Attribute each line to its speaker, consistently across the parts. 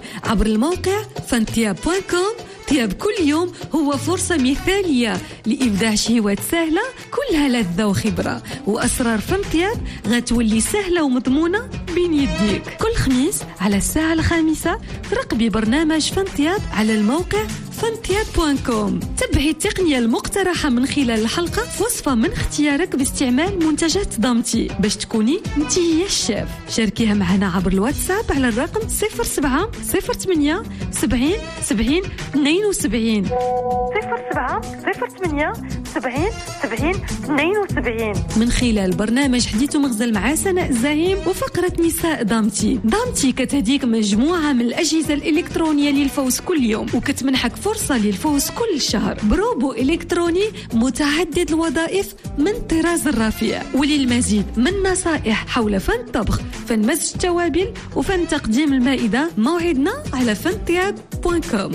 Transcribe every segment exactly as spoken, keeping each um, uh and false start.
Speaker 1: عبر الموقع فانتياب دوت كوم. تياب كل يوم هو فرصة مثالية لإبداع شهوات سهلة كلها لذة وخبرة، وأسرار فانتياب غتولي سهلة ومضمونة بين يديك. كل خميس على الساعة الخامسة ترقبي برنامج فانتياب على الموقع فانتياب دوت كوم. تبعي التقنية المقترحة من خلال الحلقة في وصفة من اختيارك باستعمال منتجات ضامتي باش تكوني انتي هي الشيف. شاركيها معنا عبر الواتساب على الرقم صفر سبعة صفر ثمانية سبعين سبعين اثنين وسبعين صفر سبعة صفر ثمانية سبعين سبعين اثنين وسبعين. من خلال برنامج حديث ومغزل مع سناء الزعيم وفقرة نساء ضامتي. ضامتي كتهديك مجموعة من الأجهزة الإلكترونية للفوز كل يوم، وكتمنحك فرصة للفوز كل شهر بروبو إلكتروني متعدد الوظائف من طراز الرفيع. وللمزيد من نصائح حول فن الطبخ، فن مزج التوابل، وفن تقديم المائدة، موعدنا على فانتياب دوت كوم.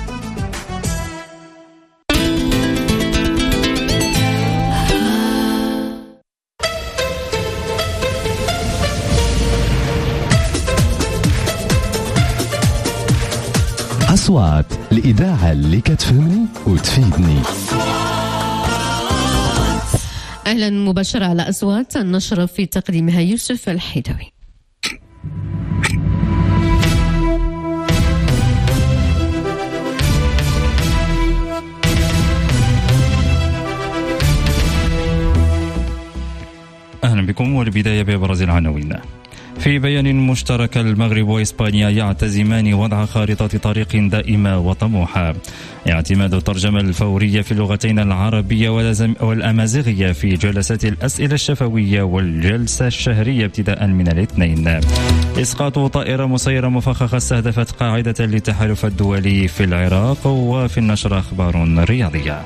Speaker 2: أصوات الإذاعة اللي كتفهمني وتفيدني.
Speaker 3: أهلا مباشرة على أصوات النشرة في تقديمها يوسف الحيدوي.
Speaker 4: أهلا بكم، والبداية بأبرز العناوين. في بيان مشترك، المغرب وإسبانيا يعتزمان وضع خارطة طريق دائمة وطموحة. اعتماد الترجمة الفورية في اللغتين العربية والأمازيغية في جلسات الأسئلة الشفوية والجلسة الشهرية ابتداء من الاثنين. إسقاط طائرة مسيرة مفخخة استهدفت قاعدة للتحالف الدولي في العراق. وفي النشر أخبار رياضية.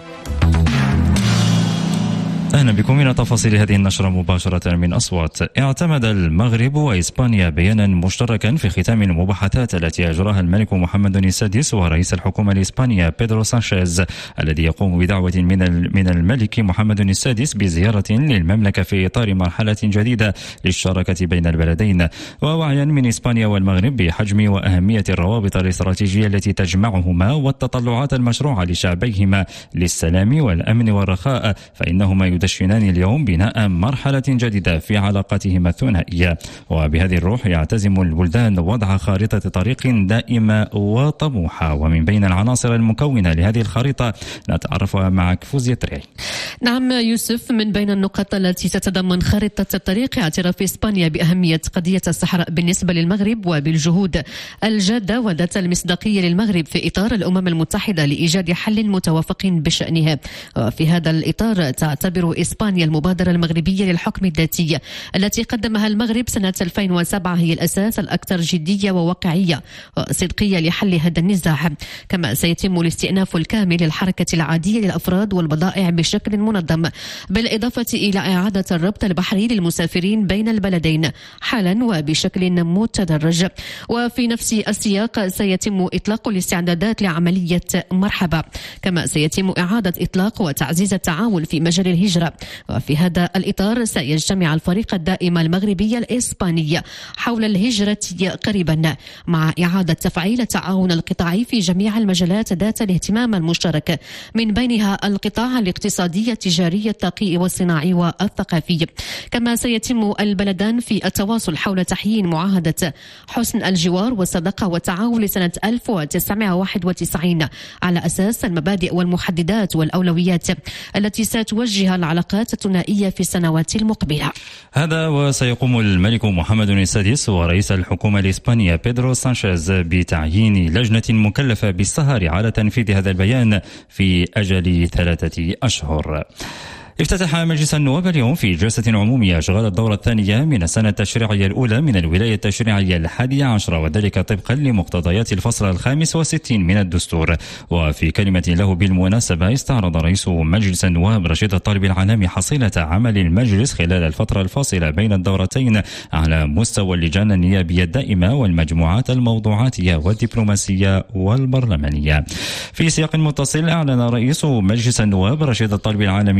Speaker 4: أهلا بكم إلى تفاصيل هذه النشرة مباشرة من أصوات. اعتمد المغرب وإسبانيا بيانا مشتركا في ختام المباحثات التي أجراها الملك محمد السادس ورئيس الحكومة الإسبانية بيدرو سانشيز، الذي يقوم بدعوة من من الملك محمد السادس بزيارة للمملكة في إطار مرحلة جديدة للشراكة بين البلدين، ووعيا من إسبانيا والمغرب بحجم وأهمية الروابط الاستراتيجية التي تجمعهما والتطلعات المشروعة لشعبيهما للسلام والأمن والرخاء، فإنهما يدشنان اليوم بناء مرحلة جديدة في علاقاتهما الثنائية. وبهذه الروح يعتزم البلدان وضع خارطة طريق دائمة وطموحة. ومن بين العناصر المكونة لهذه الخريطة نتعرفها معك فوزية تري.
Speaker 3: نعم يوسف، من بين النقاط التي تتضمن خارطة الطريق اعتراف إسبانيا بأهمية قضية الصحراء بالنسبة للمغرب وبالجهود الجادة وذات المصداقية للمغرب في إطار الأمم المتحدة لإيجاد حل متوافق بشأنها. وفي هذا الإطار تعتبر إسبانيا المبادرة المغربية للحكم الذاتي التي قدمها المغرب سنة ألفين وسبعة هي الأساس الأكثر جدية وواقعية وصدقية لحل هذا النزاع. كما سيتم الاستئناف الكامل للحركة العادية للأفراد والبضائع بشكل منظم، بالإضافة إلى إعادة الربط البحري للمسافرين بين البلدين حالا وبشكل متدرج. وفي نفس السياق سيتم إطلاق الاستعدادات لعملية مرحبا. كما سيتم إعادة إطلاق وتعزيز التعاون في مجال الهجرة. وفي هذا الإطار سيجتمع الفريق الدائم المغربي الإسباني حول الهجرة قريبا، مع إعادة تفعيل التعاون القطاعي في جميع المجالات ذات الاهتمام المشترك، من بينها القطاع الاقتصادي التجاري التقي والصناعي والثقافي. كما سيتم البلدان في التواصل حول تحيين معاهدة حسن الجوار والصداقة والتعاون لسنة ألف وتسعمائة وواحد وتسعين على أساس المبادئ والمحددات والأولويات التي ستوجه العلاقات الثنائية في السنوات المقبلة.
Speaker 4: هذا وسيقوم الملك محمد السادس ورئيس الحكومة الإسبانية بيدرو سانشيز بتعيين لجنة مكلفة بالسهر على تنفيذ هذا البيان في أجل ثلاثة أشهر. افتتح مجلس النواب اليوم في جلسة عمومية أشغال الدورة الثانية من السنة التشريعية الأولى من الولاية التشريعية الحادية عشرة، وذلك طبقا لمقتضيات الفصل الخامس والستين من الدستور. وفي كلمة له بالمناسبة استعرض رئيس مجلس النواب رشيد الطالب العلامي حصيلة عمل المجلس خلال الفترة الفاصلة بين الدورتين على مستوى اللجان النيابية الدائمة والمجموعات الموضوعاتية والدبلوماسية والبرلمانية. في سياق متصل، أعلن رئيس مجلس النواب رشيد الطالب العلامي اليوم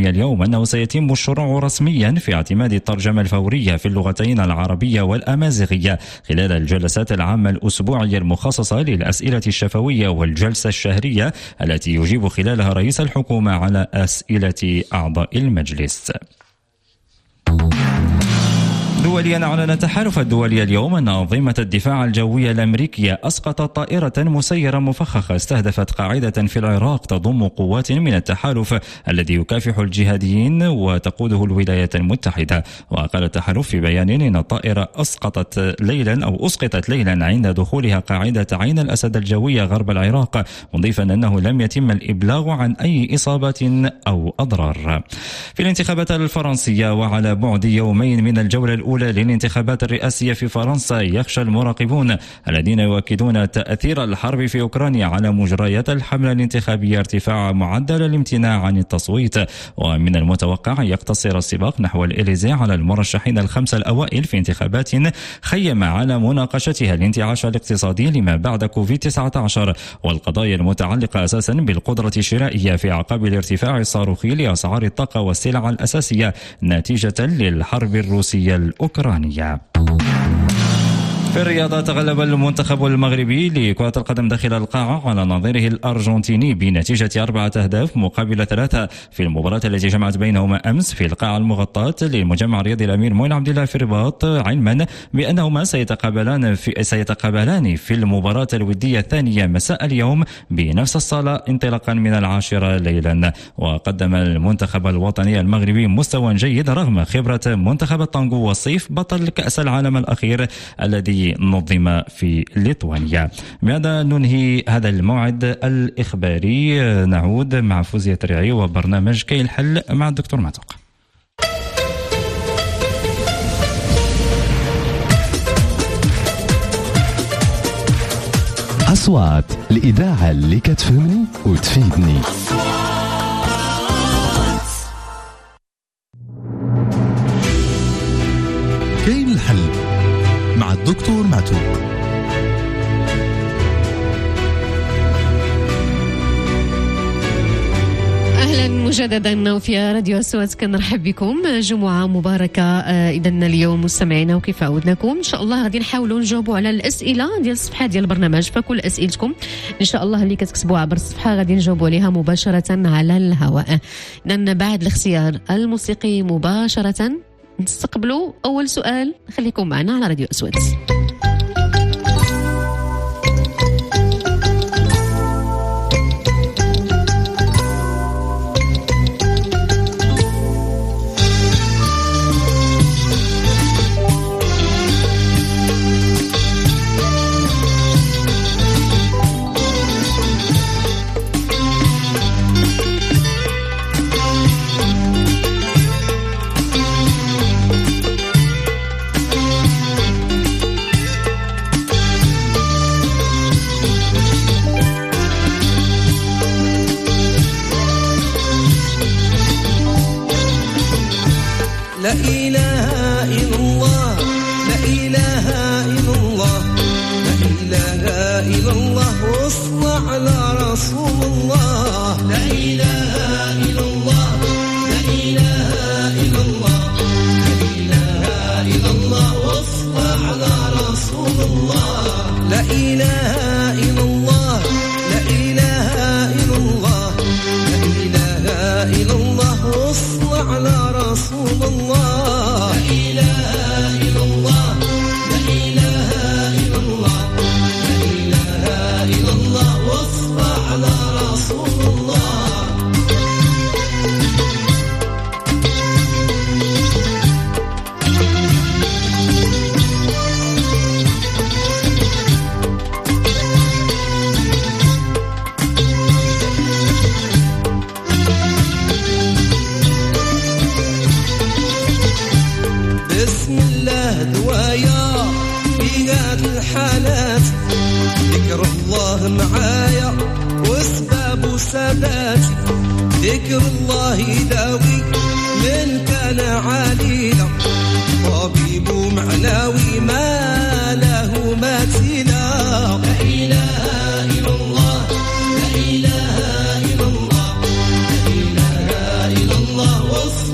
Speaker 4: وأنه سيتم الشروع رسميا في اعتماد الترجمة الفورية في اللغتين العربية والأمازيغية خلال الجلسات العامة الأسبوعية المخصصة للأسئلة الشفوية والجلسة الشهرية التي يجيب خلالها رئيس الحكومة على أسئلة أعضاء المجلس. دوليا، أعلن التحالف الدولي اليوم أن أنظمة الدفاع الجوي الأمريكية أسقطت طائرة مسيرة مفخخة استهدفت قاعدة في العراق تضم قوات من التحالف الذي يكافح الجهاديين وتقوده الولايات المتحدة. وقال التحالف في بيان أن الطائرة أسقطت ليلا أو أسقطت ليلا عند دخولها قاعدة عين الأسد الجوية غرب العراق، مضيفا أنه لم يتم الإبلاغ عن أي إصابات أو أضرار. في الانتخابات الفرنسية، وعلى بعد يومين من الجولة الأولى للانتخابات الرئاسية في فرنسا، يخشى المراقبون الذين يؤكدون تأثير الحرب في أوكرانيا على مجريات الحملة الانتخابية ارتفاع معدل الامتناع عن التصويت. ومن المتوقع أن يقتصر السباق نحو الإليزي على المرشحين الخمسة الأوائل في انتخابات خيم على مناقشتها الانتعاش الاقتصادي لما بعد كوفيد تسعة عشر والقضايا المتعلقة أساسا بالقدرة الشرائية في أعقاب الارتفاع الصاروخي لأسعار الطاقة والسلع الأساسية نتيجة للحرب الروسية الأوكرانية. في الرياضة، تغلب المنتخب المغربي لكرة القدم داخل القاعة على نظيره الأرجنتيني بنتيجة أربعة أهداف مقابل ثلاثة في المباراة التي جمعت بينهما أمس في القاعة المغطاة للمجمع الرياضي الأمير موين عبد الله في الرباط، علما بأنهما سيتقابلان في سيتقابلان في المباراة الودية الثانية مساء اليوم بنفس الصالة انطلاقا من العاشرة ليلا. وقدم المنتخب الوطني المغربي مستوى جيد رغم خبرة منتخب الطنجو والصيف بطل كأس العالم الأخير الذي نظم في ليتوانيا. بهذا ننهي هذا الموعد الإخباري. نعود مع فوزية تريعي وبرنامج كي الحل مع الدكتور معتوق.
Speaker 2: أصوات الإذاعة اللي كتفهمني وتفيدني.
Speaker 5: كاين الحل مع الدكتور معتوق.
Speaker 3: أهلا مجددا وفي راديو أصوات، كنرحب بكم. جمعة مباركة إذا اليوم مستمعينا، وكيف عودناكم إن شاء الله غادي نحاولوا نجاوبوا على الأسئلة ديال الصفحة ديال البرنامج. فكل أسئلتكم إن شاء الله اللي كتكتبوا عبر الصفحة غادي نجاوبوا عليها مباشرة على الهواء. إذن بعد الاختيار الموسيقي مباشرة نستقبلوا أول سؤال. خليكم معنا على راديو أصوات.
Speaker 6: لا إله إلا الله، لا إله إلا الله، لا إله إلا الله، وصلى على رسول الله. لا إله إلا الله، لا إله إلا الله، لا إله إلا الله، وصلى على رسول الله. لا إله إلا الله، لا إله إلا الله، لا إله إلا الله، وصلى على رسول الله. لا إله إلا الله، لا إله إلا الله، لا إله إلا الله، وصلى على رسول الله. بسم الله دوايا في هاد الحالات، ذكر الله معايا واسباب ثبات، ذكر الله يداوي من كان عليلا، طبيب معناوي ما له مثيلا. لا إله إلا الله، لا إله إلا الله، لا إله إلا الله،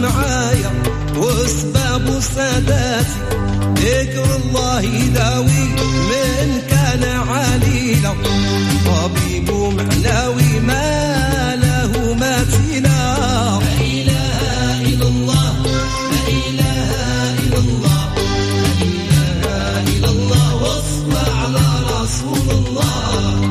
Speaker 6: معايا واسباب ساداتي ذكر الله يداوي من كان عليلا طبيب معناوي ما له مثيلا لا إله إلا الله لا إله إلا الله لا إله إلا الله واصل على رسول الله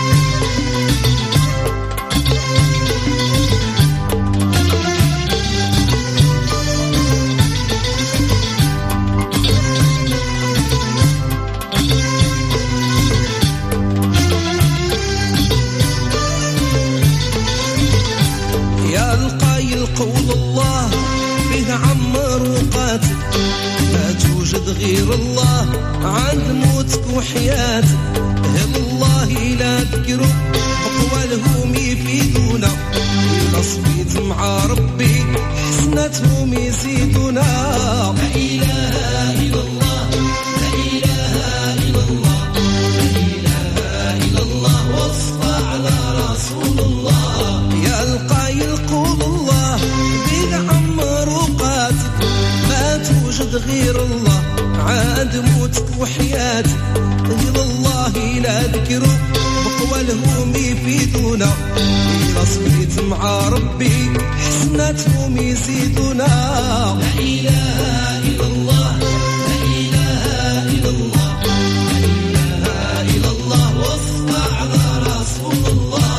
Speaker 6: قول الله به عمر وقاتل ما توجد غير الله عند موتك وحياتك هم الله لا ذكروا أقوالهم يفيدونا إلا صبيت مع ربي حسنتهم يزيدونا لا إله إلا الله لا إله إلا الله لا إله إلا الله واصفى على رسول الله يا القايل قول الله عمر وقاتك ما توجد غير الله عاد موتك وحياتك إلى الله لا ذكروا بقوالهم يفيدونا إلا صبيت مع ربي حسناتهم يزيدونا لا إله إلا الله لا إله إلا الله لا إله إلا الله واصفى على رسول الله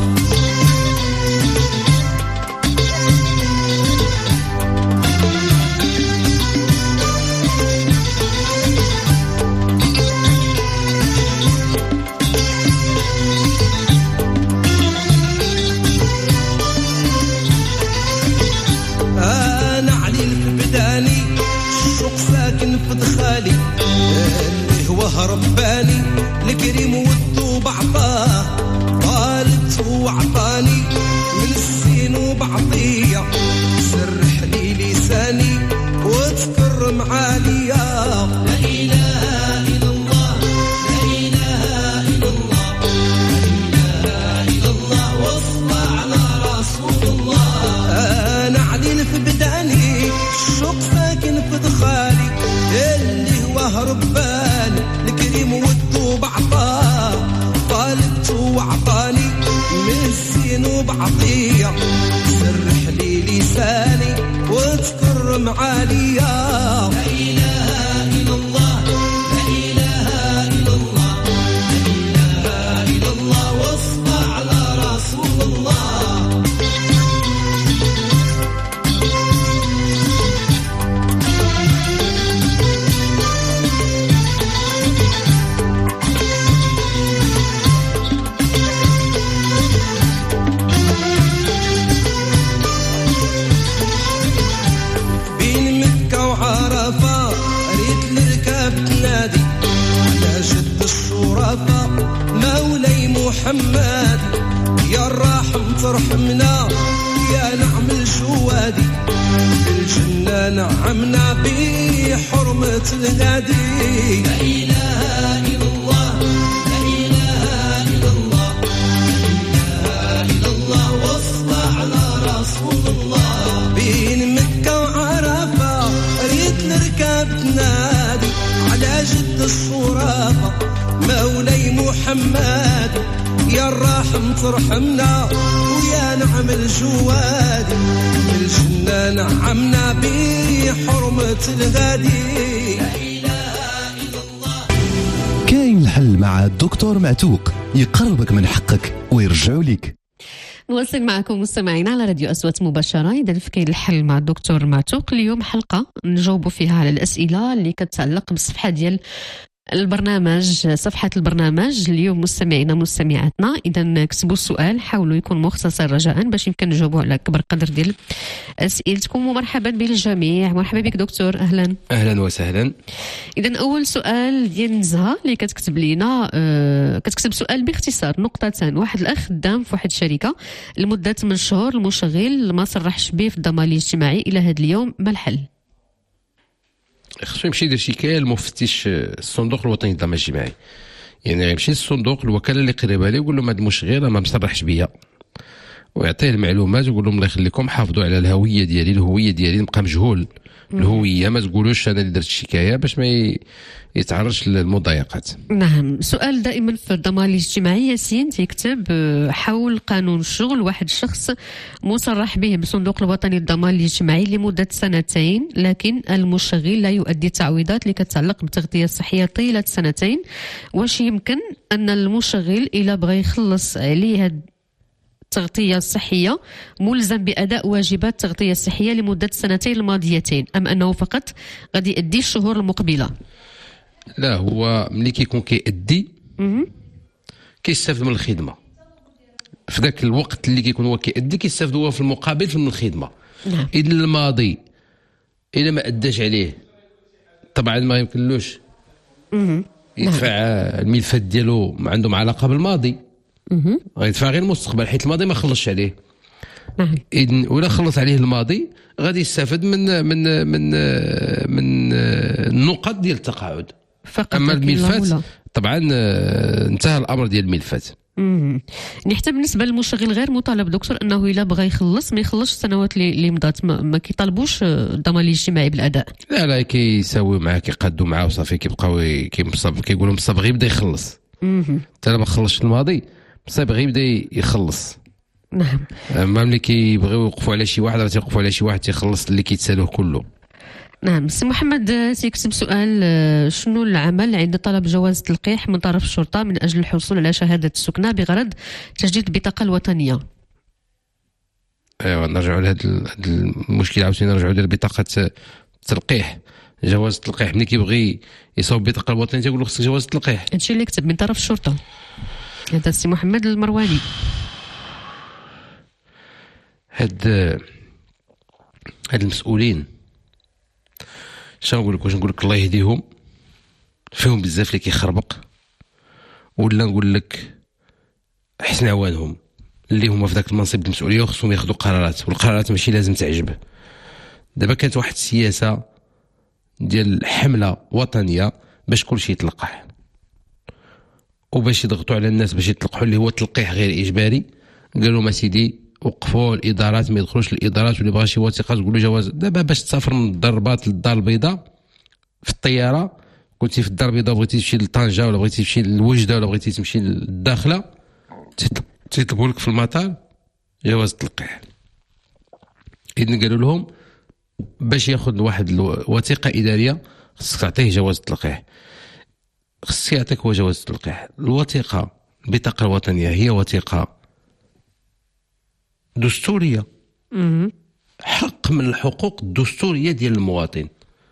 Speaker 6: في دخالي اللي هو رباني الكريم والذوب عطاه طالت وعطاني من السين وبعطيه سرح لي لساني وتكرم عاليا لا إله إلا الله لا إله إلا الله لا إله إلا الله واصلى على رسول الله أنا علي في بداني الشوق ساكن في دخالي اللي هو رباني الكريم والذوب عطاه طالبت وعطاني من السين وبعطيه سرح لي لساني وتكرم عاليا لا إله إلا الله لا إله إلا الله لا إله إلا الله واصفى على رسول الله مولاي محمد يا الرحم ترحمنا يا نعم الجوادي الجنة نعمنا بحرمة الهادي لا إله إلا الله لا إله إلا الله لا إله إلا الله واصلى على رسول الله بين مكة وعرفة ريت نركب نادي على جد الصرافة مولاي محمد يا الرحم ترحمنا ويا نعم الجوادي الجنة نعمنا بحرمة الغادي لا إله إلا الله.
Speaker 2: كاين الحل مع الدكتور معتوق يقربك من حقك ويرجع لك.
Speaker 3: نواصل معكم مستمعينا على راديو أصوات مباشرة. إذا في كاين الحل مع الدكتور معتوق اليوم حلقة نجاوبوا فيها على الأسئلة اللي كتعلق بالصفحة ديال البرنامج صفحة البرنامج. اليوم مستمعينا مستمعاتنا إذا كتبوا السؤال حاولوا يكون مختصر رجاء باش يمكن نجاوبوا على أكبر قدر ديال أسئلتكم. ومرحبا بالجميع. مرحبا بك دكتور. أهلا
Speaker 7: أهلا وسهلا.
Speaker 3: إذا أول سؤال ديال نزهة اللي كتكتب لينا آه كتكتب سؤال باختصار نقطتان. واحد الأخ خدام في واحد الشركة لمدة ثمانية شهور المشغل ما صرحش به في الضمان الاجتماعي إلى هذا اليوم، ما الحل؟
Speaker 7: خصو يمشي يدير شكاية لمفتش الصندوق الوطني للضمان الاجتماعي. يعني يمشي للصندوق الوكاله اللي قريبه ليه يقول له ما دموش غير ما مصرحش بيا ويعطيه المعلومات ويقول لهم الله يخليكم حافظوا على الهويه ديالي، الهويه ديالي نبقى مجهول، الهويه ما تقولوش انا اللي درت الشكايه باش ما يتعرضش للمضايقات.
Speaker 3: نعم. سؤال دائما في الضمان الاجتماعي ياسين تيكتب حول قانون الشغل، واحد الشخص مصرح به بالصندوق الوطني للضمان الاجتماعي لمده سنتين، لكن المشغل لا يؤدي التعويضات اللي كتعلق بالتغطيه الصحيه طيله سنتين. واش يمكن ان المشغل الا بغى يخلص عليه هاد التغطية الصحية ملزم بأداء واجبات التغطية الصحية لمدة السنتين الماضيتين، أم أنه فقط غادي يؤدي الشهور المقبلة؟
Speaker 7: لا، هو ملي كيكون كيأدي كيستافد من الخدمة في ذاك الوقت اللي كيكون هو كيأدي، كيستافد هو في المقابل من الخدمة.
Speaker 3: نعم.
Speaker 7: إذا الماضي إلا ما أداش عليه طبعا ما يمكنلوش يدفع الملفات ديالو ما عندهم علاقة بالماضي، غيدفع غير المستقبل حيت الماضي ما خلصش عليه.
Speaker 3: نعم.
Speaker 7: إذن ولا خلص عليه الماضي غادي يستافد من من من من النقط ديال التقاعد
Speaker 3: فقط.
Speaker 7: اما الملفات طبعا انتهى الامر ديال الملفات.
Speaker 3: يعني حتى بالنسبه للمشغل غير مطالب دكتور انه الا بغى يخلص ما يخلصش السنوات اللي مضات، ما, ما كيطالبوش الضمان الاجتماعي بالاداء. لا
Speaker 7: لا كيساويو معاه كيقادوا معاه وصافي كيبقاو كيمصاب كيقولوا مصاب غير بدا يخلص حتى ما خلصش الماضي مصاب غير بدا يخلص.
Speaker 3: نعم.
Speaker 7: اما ملي كيبغيو يوقفوا على شي واحد راه تيوقفوا على شي واحد تيخلص اللي كيتسالوه كله.
Speaker 3: نعم. سي محمد تيكتب سؤال: شنو العمل عند طلب جواز تلقيح من طرف الشرطة من أجل الحصول على شهادة السكنة بغرض تجديد البطاقة الوطنية؟
Speaker 7: ايوا نرجعوا لهذا المشكل عاوتاني، نرجعوا لبطاقة التلقيح. جواز التلقيح ملي كيبغي يصاوب البطاقة الوطنية تيقول له خصك جواز التلقيح.
Speaker 3: هادشي اللي كتب من طرف الشرطة. هذا السي محمد المرواني.
Speaker 7: هاد هاد المسؤولين شنو نقول لك؟ واش نقول لك الله يهديهم، فيهم بزاف اللي كيخربق، ولا نقول لك حسن عوانهم اللي هما في ذاك المنصب المسؤوليه وخصهم ياخذوا قرارات، والقرارات ماشي لازم تعجب. دابا كانت واحد السياسه ديال حمله وطنيه باش كلشي يتلقح وباش يضغطوا على الناس باش يتلقحوا، اللي هو التلقيح غير اجباري. قالوا ما سيدي وقفوا الادارات ما يدخلوش الادارات، واللي بغى شي وثيقه تقول له جواز. دابا باش تسافر من الدار الرباط للدار البيضاء في الطياره، كنتي في الدار البيضاء بغيتي تمشي لطنجه ولا بغيتي تمشي للوجده ولا بغيتي تمشي للداخله، تيطلبوا لك في المطار جواز التلقيح. اذن قالوا لهم باش ياخذ واحد الوثيقه اداريه خصك تعطيه جواز التلقيح، خصك يعطيك هو جواز التلقيح. الوثيقه البطاقه الوطنيه هي وثيقه دستوريه، حق من الحقوق الدستوريه ديال المواطن.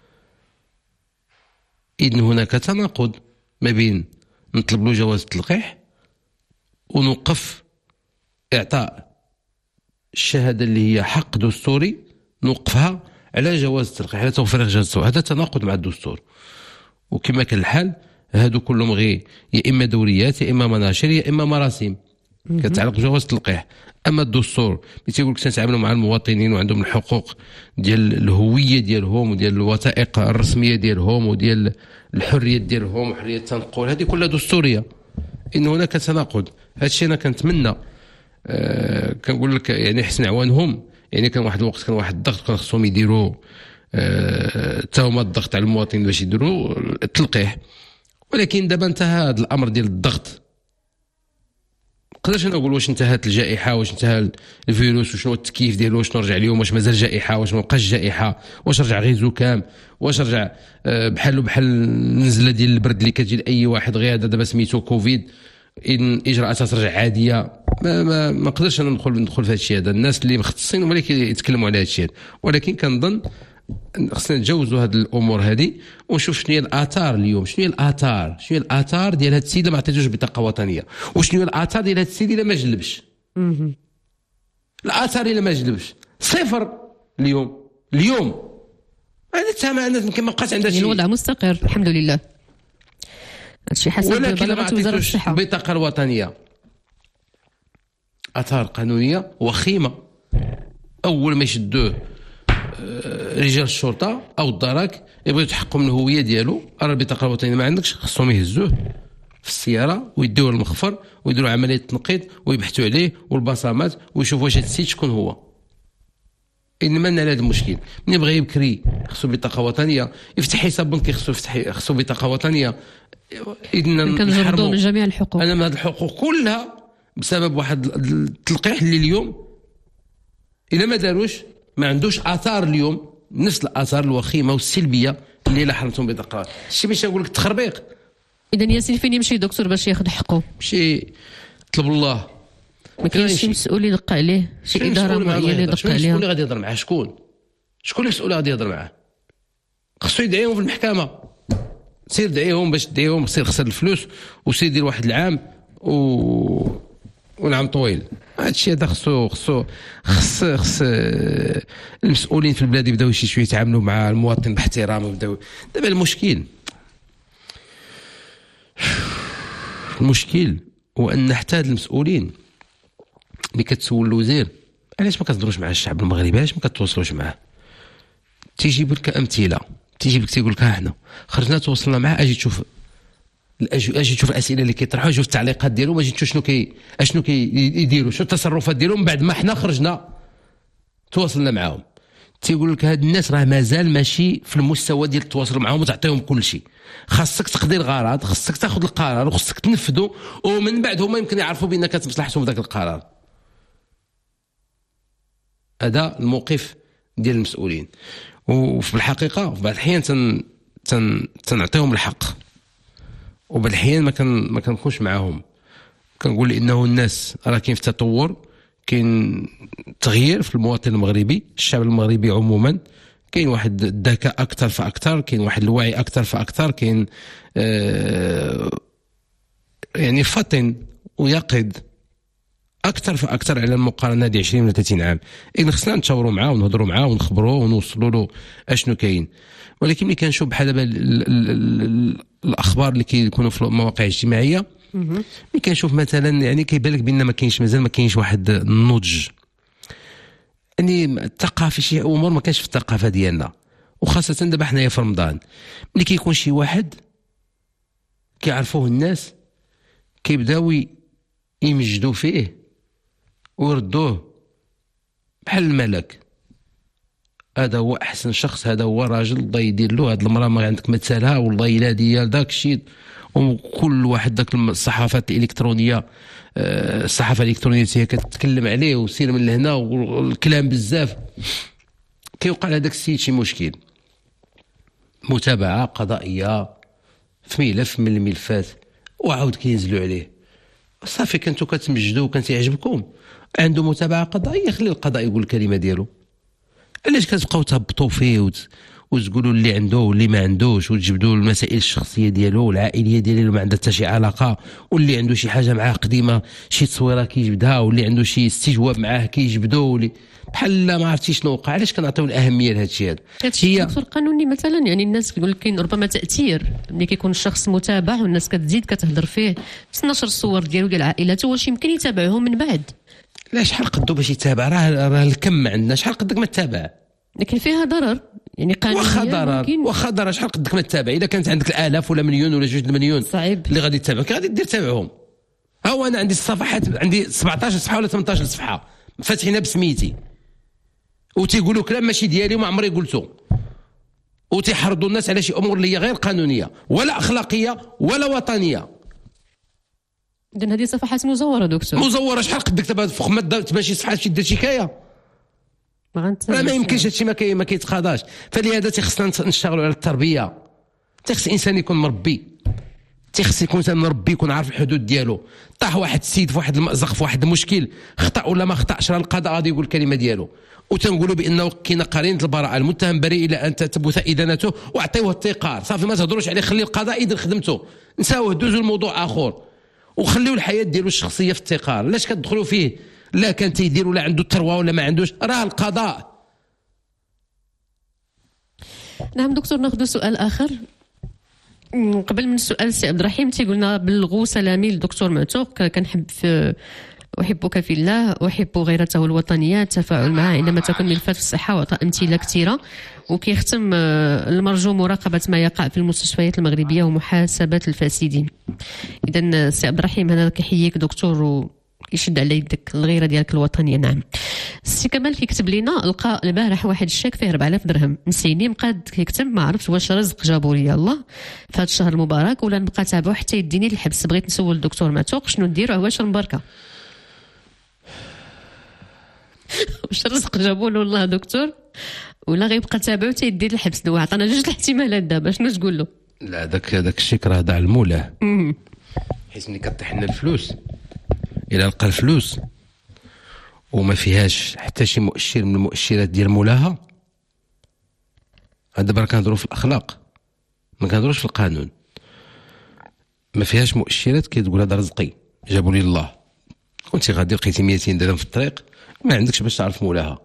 Speaker 7: إذن هناك تناقض ما بين نطلب له جواز التلقيح ونوقف إعطاء الشهادة اللي هي حق دستوري، نوقفها على جواز التلقيح، على توفير جواز التلقيح. هذا تناقض مع الدستور. وكما كان الحال هادو كلهم غير يا إما دوريات يا إما مناشر يا إما مراسم كتعلق بجواز التلقيح. اما الدستور ملي تيقول لك تنتعاملوا مع المواطنين وعندهم الحقوق ديال الهويه ديالهم وديال الوثائق الرسميه ديالهم وديال الحريات ديالهم وحريه التنقل، هذه كلها دستوريه. ان هناك تناقض. هذا الشيء انا كنتمنى آه كنقول لك يعني حسن عوانهم. يعني كان واحد الوقت كان واحد الضغط كان خصهم يديروا حتى آه هما الضغط على المواطنين باش يديروا التلقيح، ولكن دابا انتهى هذا الامر ديال الضغط. نقدرش انا نقول واش انتهت الجائحه، واش انتهى الفيروس، وشنو التكييف ديالو، واش نرجع اليوم، واش مازال جائحه، واش ما بقاش جائحه، واش رجع غير زكام، واش رجع بحال بحال النزله ديال البرد اللي كتجي لاي واحد غير هذا دابا سميتو كوفيد، ان اجراءاتها ترجع عاديه. ما ما ما نقدرش انا ندخل ندخل في هذا الشيء هذا. الناس اللي مختصين هما اللي كيتكلموا على هذا الشيء، ولكن كنظن خصنا نتجاوزوا هذه الامور هذه ونشوف شنو هي الاثار اليوم. شنو هي الاثار شنو هي الاثار ديال هذا السيد اللي ما عطيتوش بطاقه وطنيه، وشنو هي الاثار ديال هذا السيد اللي ما جلبش. الاثار اللي ما جلبش صفر اليوم. اليوم هذا التهم الناس يمكن ما بقاش عندها شيء،
Speaker 3: الوضع مستقر الحمد لله. هادشي حسب بلاغات وزاره الصحه.
Speaker 7: البطاقه الوطنيه اثار قانونيه وخيمه. اول ما يشدوه رجال الشرطه او الدرك يبغيو يتحققوا من الهويه ديالو، راه البطاقه الوطنيه ما عندكش، خصهم يهزوه في السياره ويديوه للمخفر ويديروا عمليه تنقيط ويبحثوا عليه والبصمات ويشوفوا واش هذا السيد شكون هو. انما لنا هذا المشكل، من يبغي يبكري خصو بطاقه وطنيه، يفتح حساب بنكي خصو يفتح خصو بطاقه وطنيه. اذن
Speaker 3: كنجردوا من جميع الحقوق.
Speaker 7: انا من هذه الحقوق كلها بسبب واحد التلقيح اللي اليوم اذا ما داروش ما عندوش اثار اليوم، نفس الاثار الوخيمه والسلبيه اللي لاحظتهم بطاقات. شي باش نقول لك التخربيق.
Speaker 3: اذا ياسين فين يمشي دكتور باش ياخذ حقه؟
Speaker 7: مشي طلب الله.
Speaker 3: ما كاينش شي مسؤول يلقى عليه، شي اداره معينه يدق عليها. شكون اللي غادي يهضر معاه؟ شكون شكون المسؤول غادي يهضر معاه؟ خصو يدعيهم في المحكمه، سير دعيهم باش تدعيهم، سير خسر الفلوس وسير دير واحد العام و ونعم طويل. هذا الشيء هذا خصو خصو خص خص المسؤولين في البلاد يبداو شي شويه يتعاملوا مع المواطن باحترام ويبداو. دابا المشكل المشكل هو ان حتى المسؤولين اللي كتسول الوزير علاش ما كتهضروش مع الشعب المغربي، علاش ما كتواصلوش معاه؟ تيجيب لك امثله، تيجيب لك تيقول لك ها حنا خرجنا تواصلنا معاه، اجي تشوف اجي تشوف الاسئله اللي كيطرحوا، شوف التعليقات ديالهم، اجي تشوف شنو كي اشنو كيديروا، شنو التصرفات ديالهم بعد ما حنا خرجنا تواصلنا معاهم. تيقول لك هاد الناس راه مازال ماشي في المستوى ديال التواصل معاهم وتعطيهم كل شيء. خاصك تقضي الغرض، خاصك تاخذ القرار وخاصك تنفذه، ومن بعد هما يمكن يعرفوا بانك كتمصلحتهم في ذاك القرار. هذا الموقف ديال المسؤولين. وفي الحقيقه في بعض الاحيان تن تن تنعطيهم الحق، وبعض الاحيان ما كان ما كنكونش معاهم. كنقول انه الناس راه كاين في تطور، كاين تغيير في المواطن المغربي، الشعب المغربي عموما كاين واحد الذكاء اكثر فاكثر، كاين واحد الوعي اكثر فاكثر، كاين آه يعني فطن ويقظ اكثر فاكثر على المقارنه هذه عشرين ولا ثلاثين عام. اذا خصنا نتشاوروا معاه ونهضروا معاه ونخبروه ونوصلوا له اشنو كاين. ولكن ملي كنشوف بحال دابا الاخبار اللي كيكونوا في المواقع الاجتماعيه، ملي كنشوف مثلا يعني كيبان لك بان ما كاينش مازال ما كاينش واحد النضج، يعني الثقافه، شي امور ما كانش في الثقافه ديالنا، وخاصه دابا حنايا في رمضان ملي كيكون شي واحد كيعرفوه الناس كيبداو يمجدوا فيه ويردوه بحال الملك. هذا هو احسن شخص، هذا هو راجل، الله يدير له، هذه المراه ما عندك ما تسالها، والله الا ديال داك الشيء. وكل واحد داك الصحافات الالكترونيه، الصحافه الالكترونيه هي كتتكلم عليه وسير من لهنا والكلام بزاف. كيوقع لهذاك السيد شي مشكل، متابعه قضائيه في ملف من الملفات وعاود كينزلوا عليه. صافي كنتو كتمجدوا كنت يعجبكم، عنده متابعه قضائيه، خلي القضاء يقول الكلمه ديالو. علاش كتبقاو تهبطوا فيه وت... وتقولوا اللي عنده واللي ما عندوش، وتجبدوا المسائل الشخصيه ديالو والعائليه ديالو ما عندها حتى شي علاقه، واللي عنده شي حاجه معاه قديمه شي تصويره كيجبدها، واللي عنده شي استجواب معاه كيجبدو، واللي بحال ما عرفتي شنو وقع. علاش كنعطيو الاهميه لهذا الشيء هذا؟ هي الدكتور القانوني مثلا، يعني الناس كيقول لك كاين ربما تاثير ملي كيكون الشخص متابع والناس كتزيد كتهضر فيه بس نشر الصور ديالو ديال عائلته، واش يمكن يتابعهم من بعد؟ لا، شحال قدو باش يتابع؟ راه راه الكم عندنا، شحال قدك ما تتابع؟ لكن فيها ضرر يعني قانونيا. واخا ضرر واخا ضرر شحال قدك ما تتابع؟ اذا كانت عندك الالاف ولا مليون ولا جوج المليون صعيب اللي غادي تتابع، كي غادي دير تابعهم. ها هو انا عندي الصفحات، عندي سبعطاش صفحه ولا ثمنطاش صفحه فاتحينها بسميتي، وتيقولوا كلام ماشي ديالي وما عمري قلته، وتيحرضوا الناس على شي امور اللي هي غير قانونيه ولا اخلاقيه ولا وطنيه. اذا هذه صفحات مزوره دكتور. مزوره شحال قدك دابا فوق ما تمشي صفحه شي دير شكايه؟ ما ما يمكنش هادشي ما كي ما كيتقاداش. فلهذا تيخصنا نشتغلوا على التربيه. تيخص الانسان يكون مربي، تيخص يكون انسان مربي، يكون عارف الحدود ديالو. طاح واحد السيد في واحد المأزق في واحد المشكل، خطا ولا ما خطاش، راه القضاء غادي يقول الكلمه ديالو، وتنقولوا بانه كاينه قرينه البراءه، المتهم بريء الى ان تثبت ادانته، واعطيوه التقار. صافي ما تهضروش عليه، خلي القضاء يدير خدمته، نساوه دوزوا الموضوع اخر، وخليوا الحياه ديالو الشخصيه في التقار. علاش كتدخلوا فيه؟ لا كان تيدير ولا عنده الثروه ولا ما عندوش، راه القضاء. نعم دكتور، ناخذ سؤال اخر. قبل من السؤال سي عبد الرحيم تيقولنا بلغوا سلامي للدكتور معتوق، كنحب في احبك في الله، احب غيرته الوطنيه، التفاعل معه عندما تكون ملفات في الصحه، وعطاء امثله كثيره. وكيختم المرجو مراقبة ما يقع في المستشفيات المغربية ومحاسبة الفاسدين. إذا سي عبد الرحيم هذا كيحييك دكتور و يشد على يدك الغيره ديالك الوطنيه. نعم السي كمال كيكتب لينا لقى البارح واحد الشيك فيه أربعة آلاف درهم مسيني مقاد كيكتب ما عرفتش واش رزق جابوا لي الله في هذا الشهر المبارك ولا نبقى تابعو حتى يديني الحبس. بغيت نسول الدكتور معتوق شنو نديرو واش المباركه واش الرزق جابوا له الله دكتور ولا غيبقى تابعو حتى يدير الحبس. دو عطانا جوج الاحتمالات دابا شنو تقول له؟
Speaker 7: لا داك داك الشيك راه داع المولاه حيت ملي كطيح لنا الفلوس الى لقى الفلوس وما فيهاش حتى شي مؤشر من المؤشرات ديال مولاها. هذا برك كنهضروا في الاخلاق ما كنهضروش في القانون. ما فيهاش مؤشرات كتقول هذا رزقي جابوا لي الله. كنتي غادي لقيتي مئتين درهم في الطريق ما عندكش باش تعرف مولاها.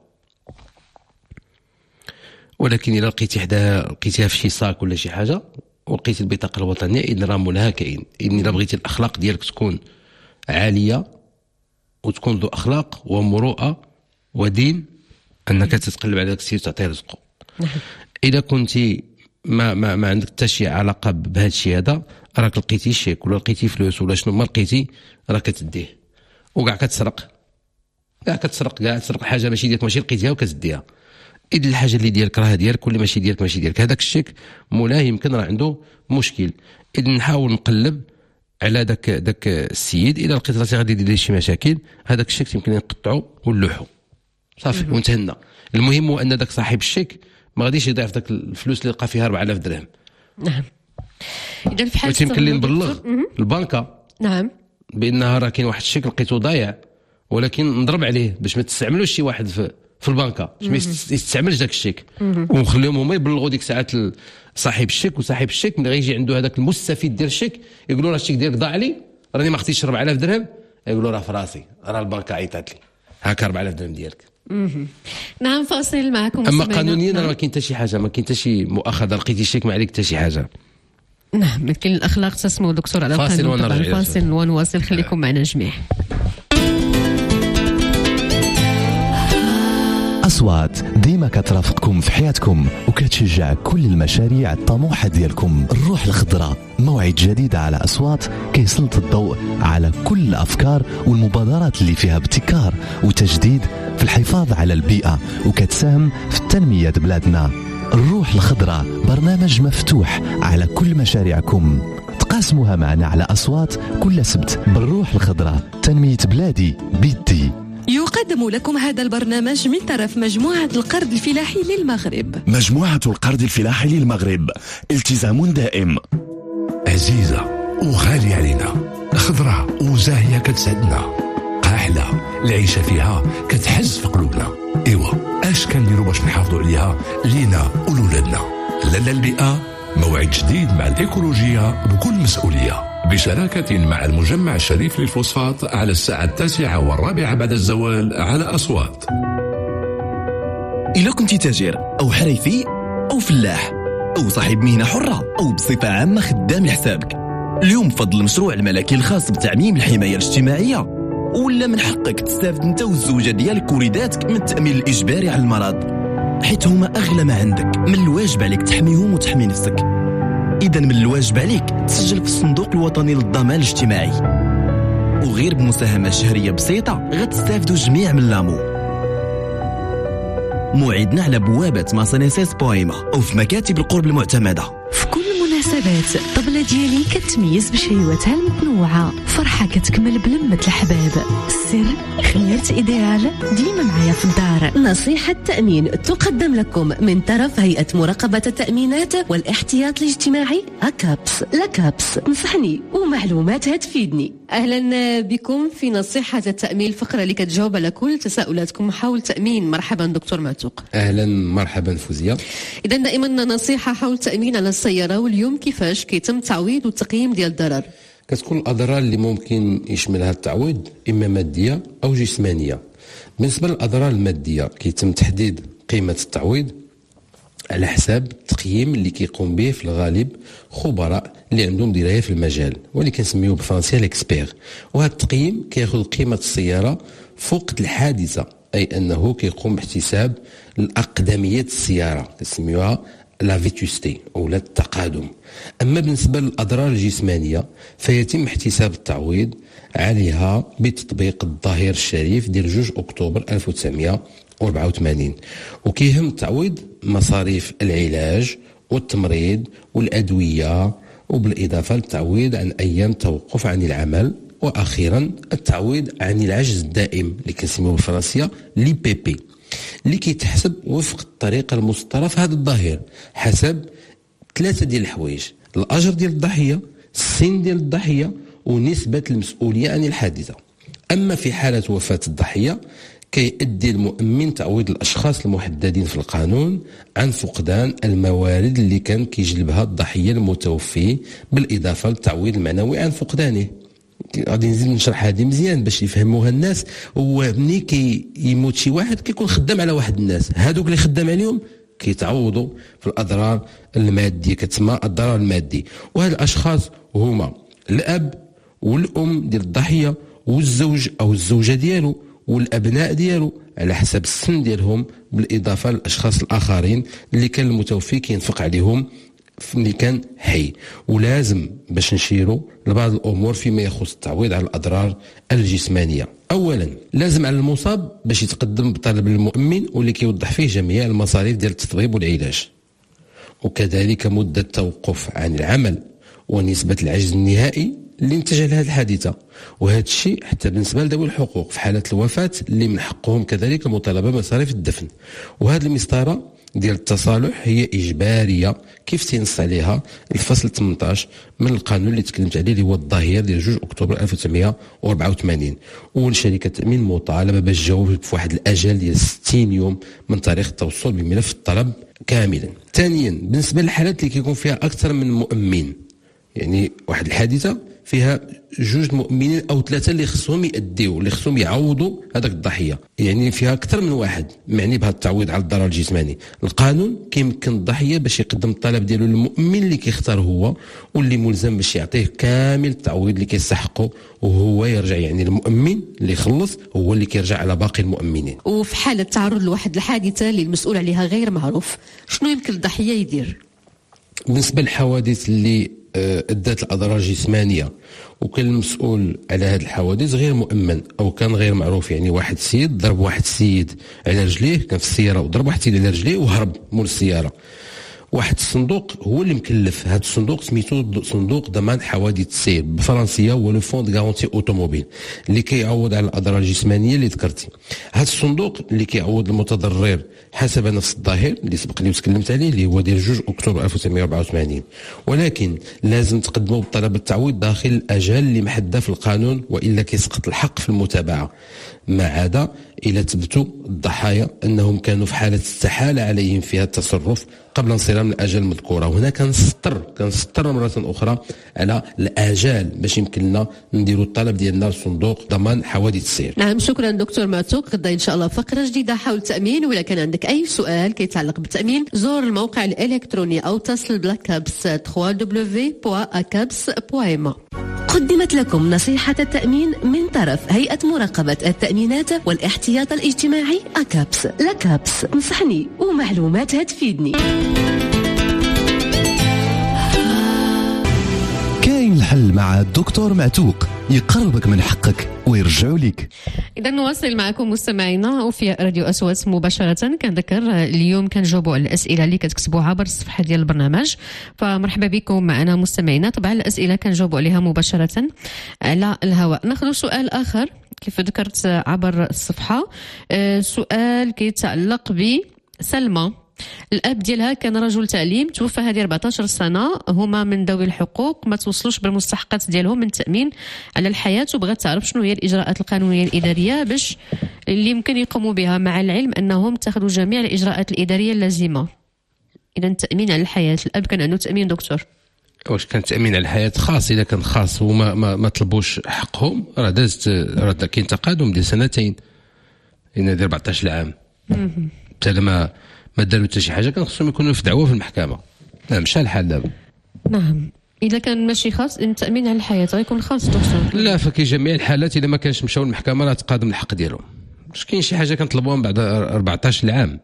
Speaker 7: ولكن الا لقيتي حدا لقيتيها في شي صاك ولا شي حاجه ولقيتي البطاقه الوطنيه اذا راه مولاها كاين. اذا الا بغيتي الاخلاق ديالك تكون عاليه وتكون ذو اخلاق ومروءه ودين انك تتقلب على داك السيد وتعطيه رزقه. اذا كنتي ما ما ما عندك حتى شي علاقه بهذا الشيء هذا راك لقيتي شيك ولا لقيتي فلوس ولا شنو ما لقيتي راك كتديه وكاع كتسرق كاع كتسرق كاع تسرق حاجه ماشي ديالك ماشي لقيتيها وكتديها. اذا الحاجه اللي ديالك راه ديالك واللي ماشي ديالك ماشي ديالك. هذاك الشيك مولاه يمكن راه عنده مشكل. اذا نحاول نقلب على داك داك السيد. اذا لقيت راسي غادي يدير لي شي مشاكل هذاك الشيك يمكن نقطعو ونلوحو صافي وانتهينا. المهم هو ان داك صاحب الشيك ما غاديش يضيع في داك الفلوس اللي لقى فيها أربعة آلاف درهم.
Speaker 3: نعم اذا في حال
Speaker 7: يمكن لي نبلغ البنكه
Speaker 3: نعم
Speaker 7: بانها راه كاين واحد الشيك لقيتو ضايع ولكن نضرب عليه باش ما تستعملوش شي واحد في في البنكه باش ما يستعملش داك الشيك ونخليهم هما يبلغوا ديك الساعات صاحب الشيك. وصاحب الشيك ملي غيجي عنده هذاك المستفيد ديال الشيك يقولوا راه الشيك ديالك ضاع لي راني ما خديتش أربعة آلاف درهم يقولوا راه في راسي راه البنكه عيطات لي هاك أربعة آلاف درهم ديالك.
Speaker 3: نعم فاصل معكم.
Speaker 7: اما قانونيا راه ما كاين حتى شي حاجه ما كاين حتى شي مؤاخذه لقيتي الشيك ما عليك حتى شي حاجه.
Speaker 3: نعم لكن الاخلاق تسمو دكتور على
Speaker 7: فاصل
Speaker 3: القانون. فاصل ونواصل خليكم معنا جميع.
Speaker 2: أصوات ديما كترافقكم في حياتكم وكتشجع كل المشاريع الطموحة ديالكم. الروح الخضراء موعد جديد على أصوات كيسلط الضوء على كل الأفكار والمبادرات اللي فيها ابتكار وتجديد في الحفاظ على البيئة وكتساهم في التنمية بلادنا. الروح الخضراء برنامج مفتوح على كل مشاريعكم تقاسموها معنا على أصوات كل سبت. بالروح الخضراء تنمية بلادي بيدي.
Speaker 1: يقدم لكم هذا البرنامج من طرف مجموعة القرض الفلاحي للمغرب.
Speaker 8: مجموعة القرض الفلاحي للمغرب التزام دائم.
Speaker 9: عزيزة وغالية علينا خضراء وزاهية كتسعدنا قاحلة العيشة فيها كتحز في قلوبنا. إيوا اش كنديروا باش نحافظوا عليها لينا ولولادنا؟ لالا البيئة موعد جديد مع الإيكولوجية بكل مسؤولية بشراكة مع المجمع الشريف للفوسفات على الساعة التاسعة والرابعة بعد الزوال على أصوات.
Speaker 8: إلا كنت تاجر أو حريفي أو فلاح أو صاحب مهنة حرة أو بصفة عامة خدام لحسابك، اليوم بفضل المشروع الملكي الخاص بتعميم الحماية الاجتماعية ولا من حقك تستافد انت والزوجة ديالك وليداتك من التأمين الإجباري على المرض، حيث هما أغلى ما عندك. من الواجب عليك تحميهم وتحمي نفسك. إذا من الواجب عليك تسجل في الصندوق الوطني للضمان الاجتماعي، وغير بمساهمة شهرية بسيطة غتستافدوا جميع من لامو. موعدنا على بوابة ماسانيسيس بويما أو في مكاتب القرب المعتمدة.
Speaker 1: في كل المناسبات الطبلة ديالي كتميز بشهيواتها المتنوعة، فرحة كتكمل بلمة الأحباب، السر خيارات إيديال ديما معايا في الدار.
Speaker 10: نصيحة تأمين تقدم لكم من طرف هيئة مراقبة التأمينات والاحتياط الاجتماعي أكابس. لكابس نصحني ومعلومات هتفيدني.
Speaker 3: أهلا بكم في نصيحة التأمين، الفقرة اللي كتجاوب على كل تساؤلاتكم حول تأمين. مرحبا دكتور معتوق.
Speaker 7: أهلا مرحبا فوزية.
Speaker 3: إذا دائما نصيحة حول تأمين على السيارة، واليوم كيفاش كيتم التعويض والتقييم ديال الضرر؟
Speaker 7: كتكون الأضرار اللي ممكن يشملها التعويض إما مادية أو جسمانية. بالنسبة للأضرار المادية كيتم تحديد قيمة التعويض على حساب التقييم اللي كيقوم به في الغالب خبراء اللي عندهم دراية في المجال واللي كنسميوه بالفرنسية ليكسبير. وهذا التقييم كياخذ قيمة السيارة في وقت الحادثة أي أنه كيقوم باحتساب الأقدمية السيارة كنسميوها لا فيتوستي أو لا التقادم. أما بالنسبة للأضرار الجسمانية فيتم احتساب التعويض عليها بتطبيق الظهير الشريف ديال جوج أكتوبر ألف وتسعمائة وأربعة وثمانين، وكيهم التعويض مصاريف العلاج والتمريض والأدوية، وبالإضافة للتعويض عن أيام التوقف عن العمل، وأخيرا التعويض عن العجز الدائم اللي كنسميوه بالفرنسية لي بي بي، اللي كيتحسب وفق الطريقة المسطرة في هذا الظهير حسب ثلاثة ديال الحوايج: الأجر ديال الضحية، السن ديال الضحية، ونسبة المسؤولية عن الحادثة. أما في حالة وفاة الضحية كيؤدي المؤمن تعويض الأشخاص المحددين في القانون عن فقدان الموارد اللي كان كيجلبها الضحية المتوفي، بالإضافة للتعويض المعنوي عن فقدانه. غادي نزيد نشرح هذه مزيان باش يفهموها الناس. ومني كيموت شي واحد كيكون خدام على واحد الناس، هادوك اللي خدام عليهم كيتعوضوا في الأضرار المادية، كتسمى الضرر المادي. وهاد الأشخاص هما الأب والأم ديال الضحية والزوج أو الزوجة ديالو والأبناء ديالو على حسب السن ديالهم، بالإضافة للأشخاص الآخرين اللي كان المتوفي كينفق عليهم اللي كان حي. ولازم باش نشيروا لبعض الأمور فيما يخص التعويض على الأضرار الجسمانية. أولا لازم على المصاب باش يتقدم بطلب المؤمن واللي كيوضح فيه جميع المصاريف ديال التطبيب والعلاج، وكذلك مدة التوقف عن العمل ونسبة العجز النهائي اللي انتج لهذه الحادثة. وهذا الشيء حتى بالنسبة لذوي الحقوق في حالة الوفاة اللي من حقهم كذلك المطالبة بمصاريف الدفن. وهذه المسطرة ديال التصالح هي إجبارية كيف تنص عليها الفصل ثمانية عشر من القانون اللي تكلمت عليه اللي هو الظهير ديال جوج أكتوبر ألف وتسعمائة وأربعة وثمانين. والشركة التأمين مطالبة باش تجاوب في واحد الأجل ديال ستين يوم من تاريخ التوصل بملف الطلب كاملا. ثانيا بالنسبة للحالات اللي كيكون فيها أكثر من مؤمن، يعني واحد الحادثة فيها جوج مؤمنين او ثلاثه اللي خصهم يأديو اللي خصهم يعوضوا هذاك الضحيه، يعني فيها اكثر من واحد معني بهذا التعويض على الضرر الجسماني. القانون كيمكن الضحيه باش يقدم الطلب ديالو للمؤمن اللي كيختار هو واللي ملزم باش يعطيه كامل التعويض اللي كيستحقه، وهو يرجع يعني المؤمن اللي خلص هو اللي كيرجع على باقي المؤمنين.
Speaker 3: وفي حاله تعرض لواحد الحادثه اللي المسؤول عليها غير معروف، شنو يمكن الضحيه يدير؟ بالنسبه
Speaker 7: للحوادث اللي ادت الاضرار الجسمانيه وكان المسؤول على هذه الحوادث غير مؤمن او كان غير معروف، يعني واحد السيد ضرب واحد السيد على رجليه، كان في السياره وضرب واحد السيد على رجليه وهرب مول السياره، واحد الصندوق هو اللي مكلف. هذا الصندوق سميتو صندوق ضمان حوادث السير بالفرنسيه هو لو فون دو غارونتي اوتوموبيل اللي كيعوض على الاضرار الجسمانيه اللي ذكرتي. هذا الصندوق اللي كيعوض المتضرر حسب نفس الظاهر اللي سبق لي وتكلمت عليه اللي هو ديال جوج أكتوبر ألف وتسعمائة وأربعة وثمانين، ولكن لازم تقدموا بطلب التعويض داخل الاجال اللي محدده في القانون، والا كيسقط الحق في المتابعه، ما عدا الى تثبتوا الضحايا انهم كانوا في حاله استحاله عليهم فيها التصرف قبل انصرام الاجال المذكوره. وهنا كنسطر كنسطر مره اخرى على الاجال باش يمكن لنا نديروا الطلب ديالنا لصندوق ضمان حوادث السير.
Speaker 3: نعم، شكرا دكتور معتوق. غدا ان شاء الله فقره جديده حول التامين، ولا كان عندك اي سؤال كيتعلق بالتامين زور الموقع الالكتروني او اتصل بلاكابس دبليو دبليو دبليو دوت اكابس دوت ام.
Speaker 10: قدمت لكم نصيحة التأمين من طرف هيئة مراقبة التأمينات والاحتياط الاجتماعي أكابس. لكابس، نصحني ومعلوماتها تفيدني.
Speaker 2: كاين الحل مع الدكتور معتوق، يقربك من حقك ويرجعوا لك.
Speaker 3: إذا نواصل معكم مستمعينا وفي راديو أصوات مباشرة. كنذكر اليوم كنجاوبوا على الأسئلة اللي كتكتبوها عبر الصفحة ديال البرنامج، فمرحبا بكم معنا مستمعينا. طبعا الأسئلة كنجاوبوا عليها مباشرة على الهواء. ناخذ سؤال آخر كيف ذكرت عبر الصفحة. سؤال كيتعلق بسلمى، الاب ديالها كان رجل تعليم، توفى هذه أربعطاش سنه، هما من ذوي الحقوق ما توصلوش بالمستحقات ديالهم من التامين على الحياه، وبغات تعرف شنو هي الاجراءات القانونيه الاداريه باش اللي يمكن يقوموا بها، مع العلم انهم اتخذوا جميع الاجراءات الاداريه اللازمه. اذا التامين على الحياه، الاب كان عنده تامين دكتور؟
Speaker 7: واش كان تامين على الحياه خاص؟ اذا كان خاص وما ما, ما طلبوش حقهم راه دازت، راه كاين تقادم ديال سنتين، لان ديال أربعطاش عام حتى ما ما داروا حتى شي حاجه، كان خصهم يكونوا في دعوه في المحكمه. لا مشى الحال دابا.
Speaker 3: نعم، اذا كان ماشي خاص التامين على الحياه غيكون خاص دكتور؟
Speaker 7: لا، فكي جميع الحالات اذا ما كانش مشاو للمحكمه راه تقادم الحق ديالهم. واش كاين شي حاجه كنطلبوها بعد أربعطاش عام؟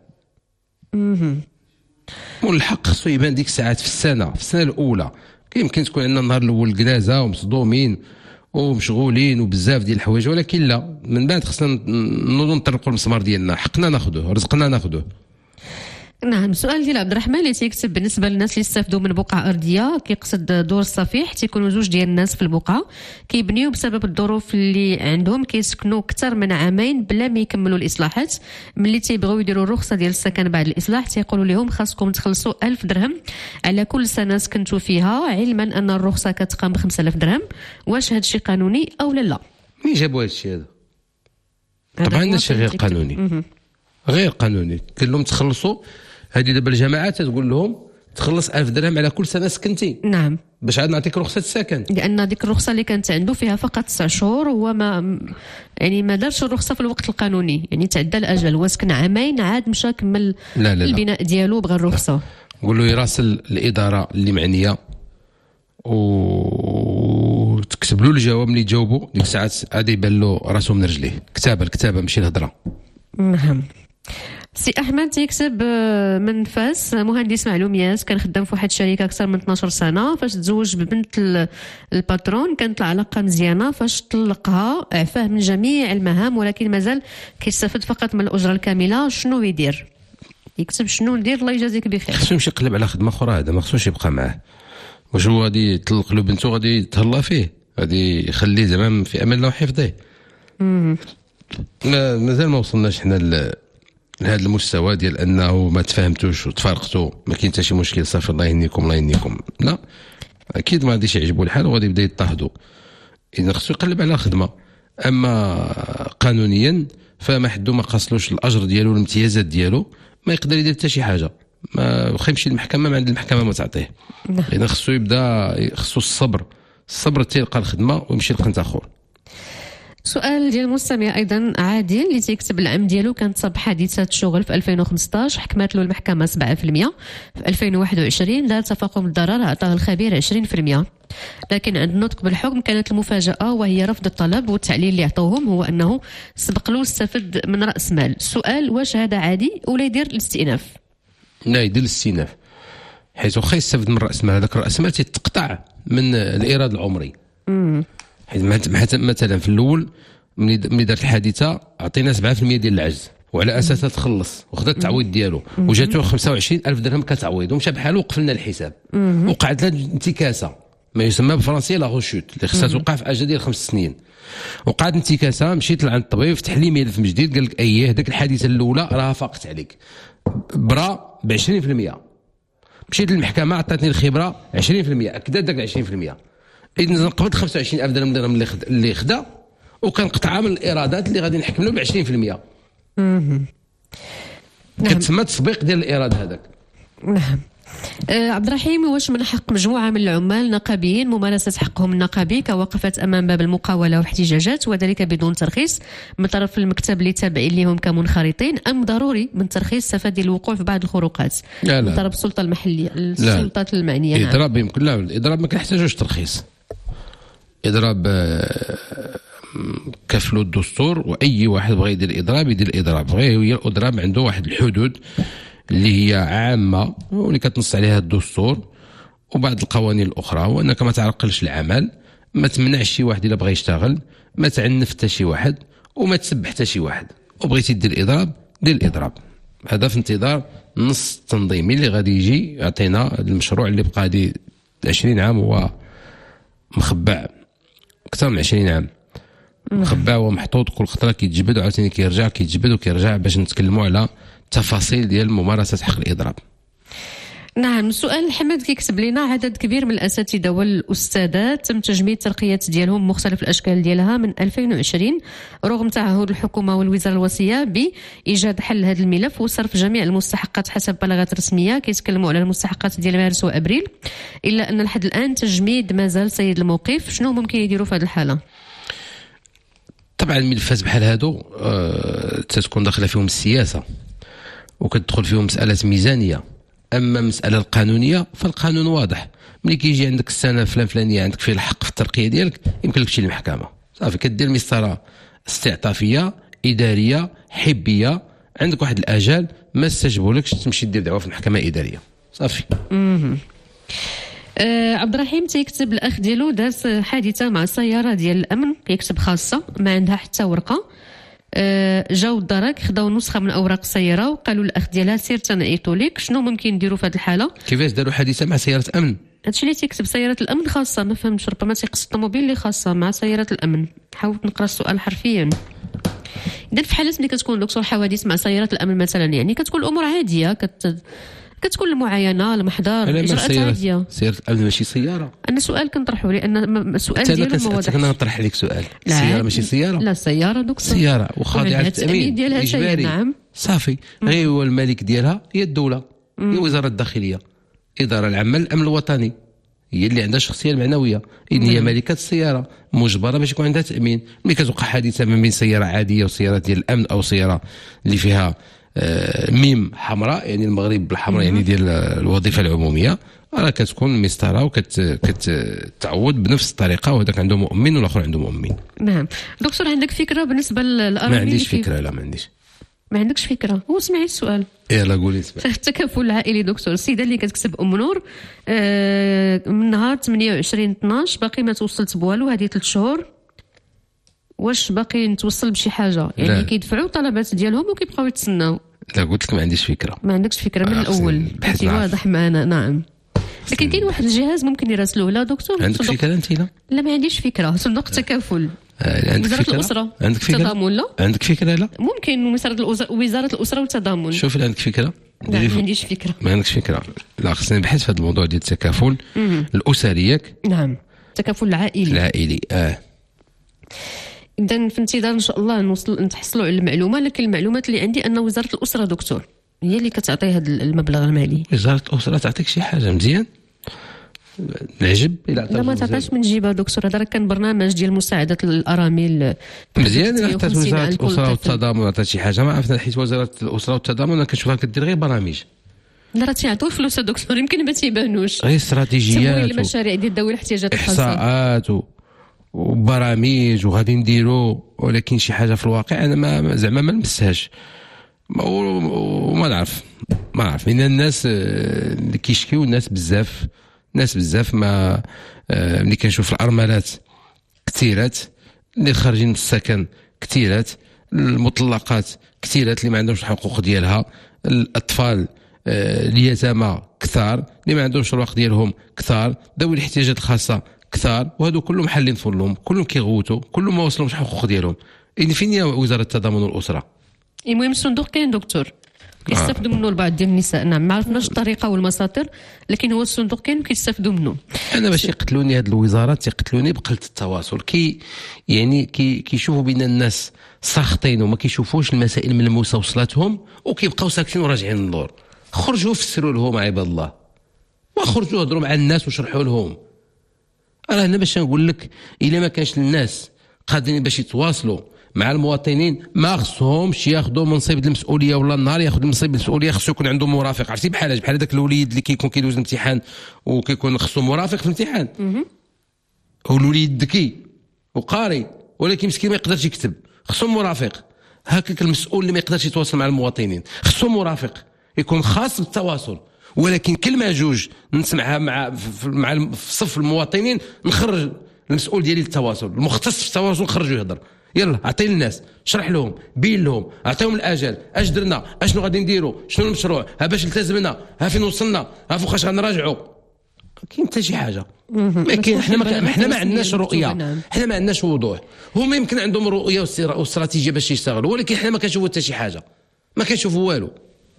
Speaker 7: والحق خصو يبان ديك الساعات في السنه في السنه الاولى. يمكن تكون عندنا النهار الاول كرازه ومصدومين ومشغولين وبزاف ديال الحوايج، ولكن لا، من بعد خصنا نوضوا نطرقوا المسمار ديالنا، حقنا ناخذوه، رزقنا ناخذوه.
Speaker 3: نعم. سؤال ديال عبد الرحمن اللي تيكتب بالنسبه للناس اللي استافدوا من بقعه ارضيه، كيقصد دور الصفيح، تيكونوا زوج ديال الناس في البقعه كيبنيو بسبب الظروف اللي عندهم، كيسكنوا اكثر من عامين بلا ما يكملوا الاصلاحات. ملي تيبغيو يديروا الرخصه ديال السكن بعد الاصلاح تيقولوا لهم خاصكم تخلصوا ألف درهم على كل سنه سكنتوا فيها، علما ان الرخصه كتقام ب خمسة آلاف درهم. واش هذا الشيء قانوني او لا لا؟
Speaker 7: مين جابوا هذا الشيء هذا؟ طبعا هذا الشيء غير قانوني، غير قانوني. قال لهم تخلصوا. هذه دابا الجماعات تقول لهم تخلص ألف درهم على كل سنه سكنتي.
Speaker 3: نعم.
Speaker 7: باش عاد نعطيك رخصه السكن،
Speaker 3: لان ديك الرخصه اللي كانت عنده فيها فقط تسع شهور، هو ما يعني ما دارش الرخصه في الوقت القانوني، يعني تعدى الاجل، هو سكن عامين عاد مشى كمل لا لا البناء لا. ديالو بغى الرخصه. نقول
Speaker 7: له يراسل الاداره اللي معنيه وتكتب له الجواب. ملي يجاوبوا ديك الساعات غادي يبان له راسه من رجليه. كتابه الكتابه ماشي الهضره.
Speaker 3: نعم. سي احمد تيكتب من فاس، مهندس معلومات، كان خدام في واحد الشركه اكثر من اثناش سنه. فاش تزوج ببنت الباترون كانت العلاقه مزيانه، فاش طلقها اعفاه من جميع المهام، ولكن مازال كيستافد فقط من الاجره الكامله. شنو يدير؟ يكتب شنو ندير الله يجازيك بخير.
Speaker 7: خصو يمشي يقلب على خدمه اخرى، هذا ما خصوش يبقى معاه. واش هو غادي يطلق له بنته غادي يتهلا فيه، غادي يخليه زعما في امان الله وحفظه. مازال ما وصلناش حنا ل لهذا المستوى ديال انه ما تفاهمتوش وتفارقتوا ما كاين حتى شي مشكل، صافي الله يهنيكم الله يهنيكم. لا، اكيد ما غاديش يعجبوا الحال وغادي يبدا يضطهدوا. اذا خصو يقلب على خدمه. اما قانونيا فما حدو ما قاصلوش الاجر ديالو والامتيازات ديالو، ما يقدر يدير حتى شي حاجه. ما واخا يمشي للمحكمه، ما عند المحكمه ما تعطيه. اذا خصو يبدا، خصو الصبر، الصبر تيلقى الخدمه ويمشي لقنت اخر.
Speaker 3: سؤال ديال المستمع ايضا عادل اللي تيكتب العام ديالو كان تصاب حادثه شغل في ألفين وخمسطاش، حكمت له المحكمه سبعة بالمئة. في ألفين وواحد وعشرين دار تفاقم الضرر، عطاه الخبير عشرين بالمئة. لكن عند النطق بالحكم كانت المفاجاه وهي رفض الطلب، والتعليل اللي عطوهم هو انه سبق له استفد من راس مال. السؤال واش هذا عادي ولا يدير الاستئناف؟
Speaker 7: لا، يدير الاستئناف، حيث واخا يستفد من راس مال، هذاك الراس مال تيتقطع من الايراد العمري. امم حيت مثلا في الاول ملي دارت الحادثه عطينا سبعة بالمئة ديال العجز، وعلى اساسها تخلص وخذ التعويض ديالو، وجاتو خمسة وعشرين ألف درهم كتعويض، ومشى بحالو وقفلنا الحساب. وقعت له انتكاسه ما يسمى بالفرنسيه لا غوشوت اللي خصها توقع في اجل ديال خمس سنين. وقعت انتكاسه، مشيت لعند الطبيب فتح لي ملف من جديد، قال لك اييه هذيك الحادثه الاولى راها فاقت عليك، برا ب عشرين بالمئة. مشيت للمحكمه عطاتني الخبره عشرين بالمئة، اكدت داك عشرين بالمئة. إذا نقبض خمسة وعشرين ألف درهم درهم اللي خدا، وكنقطعها من الإيرادات اللي غادي نحكم له ب عشرين بالمئة.
Speaker 3: نعم.
Speaker 7: كتسمى تسبيق ديال الإيراد هذاك.
Speaker 3: نعم. أه عبد الرحيم، واش من حق مجموعة من العمال النقابيين ممارسة حقهم النقابي كوقفت أمام باب المقاولة والاحتجاجات وذلك بدون ترخيص من طرف المكتب اللي تابعين لهم كمنخرطين، أم ضروري من ترخيص تفادي الوقوع في بعض الخروقات
Speaker 7: لا لا.
Speaker 3: من طرف السلطة المحلية السلطات المعنية؟
Speaker 7: الإضراب نعم. يمكن لا، الإضراب ما كنحتاجوش ترخيص. إضراب كفلو الدستور، وأي واحد بغى يدير إضراب يدير الإضراب. بغى هي الإضراب عنده واحد الحدود اللي هي عامة واللي كتنص عليها الدستور وبعض القوانين الأخرى، وأنك ما تعرقلش العمل، ما تمنعش شي واحد إلا بغى يشتغل، ما تعنف حتى شي واحد، وما تسبح حتى شي واحد. وبغيتي دير إضراب دير الإضراب. هذا في انتظار النص التنظيمي اللي غادي يجي يعطينا المشروع اللي بقى دي عشرين عام هو مخبع أكثر من عشرين عام، مخبع ومحطوط كل خطرة كيتجبد وعاوتاني كيرجع كيتجبد وكيرجع باش نتكلموا على تفاصيل ديال ممارسة حق الإضراب.
Speaker 3: نعم. سؤال حمد كيكتب لنا عدد كبير من الأساتذة والأستاذات تم تجميد ترقيات ديالهم مختلف الأشكال ديالها من ألفين وعشرين رغم تعهد الحكومة والوزارة الوصية بإيجاد حل هذا الملف وصرف جميع المستحقات حسب بلاغات رسمية. كيتكلموا على المستحقات ديال مارس وأبريل، إلا أن لحد الآن تجميد مازال سيد الموقف. شنو ممكن يديروا في هذه الحالة؟
Speaker 7: طبعا الملفات بحال هادو أه تتكون داخله فيهم السياسة وكتدخل فيهم مسألة ميزانية. اما المساله القانونيه فالقانون واضح، ملي كيجي عندك السنه فلان فلانيه عندك فيه الحق في الترقيه ديالك، يمكن لك تمشي للمحكمه صافي، كدير مسطره استعطافيه اداريه حبيه، عندك واحد الاجال ما استجبولكش تمشي دير دعوه في المحكمه الاداريه صافي.
Speaker 3: آه عبد الرحيم تيكتب الاخ ديالو داز حادثه مع سياره ديال الامن، كيكتب خاصه ما عندها حتى ورقه. آه جاو الدرك خداو نسخه من اوراق السياره وقالوا الاخ ديالها سير تنعيطوا لك. شنو ممكن نديروا في هذه الحاله؟
Speaker 7: كيفاش داروا حادثه مع سياره امن؟
Speaker 3: هادشي اللي تيكتب سياره الامن خاصه، ما فهمتش، ربما تيقصد الطوموبيل اللي خاصه مع سياره الامن. حاولت نقرا السؤال حرفيا. اذا في حالات ملي كتكون دكتور حوادث مع سياره الامن مثلا، يعني كتكون الامور عاديه، كت كتكون المعاينه المحضر اجراءات عاديه.
Speaker 7: سياره الامن ماشي سياره.
Speaker 3: انا سؤال كنطرحه لان السؤال ديالو ما واضحش.
Speaker 7: انا نطرح لك سؤال. السياره ماشي سياره؟
Speaker 3: لا السياره دكتور
Speaker 7: سياره وخاضعه للتامين
Speaker 3: ديالها اجباري. نعم
Speaker 7: صافي. غير هو الملك ديالها هي الدوله، هي وزاره الداخليه، الاداره العامه للامن الوطني، هي اللي عندها الشخصيه المعنويه، اللي هي مالكه السياره، مجبره باش يكون عندها تامين. ملي كتوقع حادثه ما بين سياره عاديه وسياره ديال الامن او سياره اللي فيها آه ميم حمراء، يعني المغرب بالحمراء يعني ديال الوظيفه العموميه، راه كتكون مسطره وكتعود بنفس الطريقه، وهذاك عنده مؤمن والاخر عنده مؤمن.
Speaker 3: نعم دكتور، عندك فكره بالنسبه للارامل؟
Speaker 7: ما عنديش فكره. لا ما عنديش.
Speaker 3: ما عندكش فكره؟ هو سمعي السؤال.
Speaker 7: يلا قولي اسمع.
Speaker 3: التكافل العائلي دكتور، السيده اللي كتكتب ام نور آه من نهار ثمانية وعشرين اثناش باقي ما توصلت بوالو، هذه ثلاث شهور، واش باقي نتوصل بشي حاجه؟ يعني كيدفعوا الطلبات ديالهم وكيبقاو يتسناو.
Speaker 7: لا قلت لك ما عنديش فكره.
Speaker 3: ما عندكش فكره من الاول، كنتي واضح معنا. نعم لكن كاين واحد الجهاز ممكن يراسلوه. لا دكتور
Speaker 7: عندك فكره انت؟ لا
Speaker 3: لا ما عنديش فكره. صندوق التكافل،
Speaker 7: آه وزاره فكرة؟
Speaker 3: الاسره
Speaker 7: عندك فكره؟
Speaker 3: التضامن. لا
Speaker 7: عندك فكره؟ لا
Speaker 3: ممكن وزاره وزاره الاسره والتضامن.
Speaker 7: شوف اللي عندك فكره.
Speaker 3: لا ما عنديش فكره.
Speaker 7: ما عندكش فكره. لا خصني نبحث في هذا الموضوع ديال التكافل الاسري. ياك؟
Speaker 3: نعم التكافل العائلي.
Speaker 7: العائلي اه.
Speaker 3: اذا في انتظار ان شاء الله نوصل نتحصلوا على المعلومه. لكن المعلومات اللي عندي ان وزاره الاسره دكتور هي اللي كتعطي هذا المبلغ المالي.
Speaker 7: وزاره الاسره تعطيك شي حاجه مزيان؟ العجب
Speaker 3: لا ما تعطاش من جيبها دكتور. هذا راه كان برنامج ديال مساعده الارامل
Speaker 7: مزيان. الا عطات وزاره الاسره والتضامن عطات شي حاجه ما عرفنا، حيت وزاره الاسره والتضامن انا كنشوفها كدير غير برامج.
Speaker 3: لا راه تيعطيو فلوس دكتور، يمكن ما تيبانوش.
Speaker 7: غير استراتيجيات
Speaker 3: المشاريع ديال ذوي الاحتياجات الخاصه،
Speaker 7: احصاءات و... وبرامج وغادي نديروا، ولكن شي حاجه في الواقع انا ما زعما ما لمستهاش وما نعرف ما نعرف من الناس اللي كيشكيو. الناس بزاف ناس بزاف ما ملي كنشوف الارملات كثيرات اللي خارجين من السكن، كثيرات المطلقات، كثيرات اللي ما عندهمش الحقوق ديالها، الاطفال اليتامى كثار اللي ما عندهمش الوقت ديالهم كثار، ذوي الاحتياجات الخاصه كثار، وهادو كلهم حالين فلهم، كلهم كيغوتوا، كلهم ما وصلهمش الحقوق ديالهم. إذن فين هي وزاره التضامن والاسره؟
Speaker 3: المهم الصندوق كاين دكتور كيستافدوا منه البعض ديال النساء. نعم ما عرفناش الطريقه والمساطر، لكن هو الصندوق كاين وكيستافدوا منه.
Speaker 7: انا باش يقتلوني هاد الوزارات تيقتلوني بقله التواصل. كي يعني كي كيشوفوا بين الناس ساخطين وما كيشوفوش المسائل ملموسه وصلتهم وكيبقاو ساكتين وراجعين للور. خرجوا فسروا لهم عباد الله، وخرجوا هضروا مع الناس وشرحوا لهم. انا هنا باش نقول لك الا ما كانش الناس قادرين باش يتواصلوا مع المواطنين ما خصهمش ياخذوا منصب المسؤوليه، ولا النهار ياخذ منصب المسؤوليه خصو يكون عنده مرافق. عرفتي بحال بحال هذاك الوليد اللي كيكون كيدوز الامتحان وكيكون خصو مرافق في الامتحان، هو الوليد ذكي وقاري ولكن مسكين ما يقدرش يكتب، خصو مرافق. هكاك المسؤول اللي ما يقدرش يتواصل مع المواطنين خصو مرافق يكون خاص بالتواصل. ولكن كلمه جوج نسمعها مع مع في صف المواطنين نخرج المسؤول ديالي للتواصل، المختص في التواصل نخرجو يهضر. يلا عطي للناس، شرح لهم، بين لهم، عطيهم الاجل، اش درنا، اشنو غادي نديروا، شنو المشروع، ها باش التزمنا، ها فين وصلنا، ها فوقاش غنراجعوا. كاين حتى شي حاجه ما كاين. حنا ما حنا ما عندناش رؤيه، حنا ما عندناش وضوح. هما يمكن عندهم رؤيه واستراتيجيه باش يشتغلوا، ولكن حنا ما كنشوفوا حتى شي حاجه، ما كنشوفوا والو.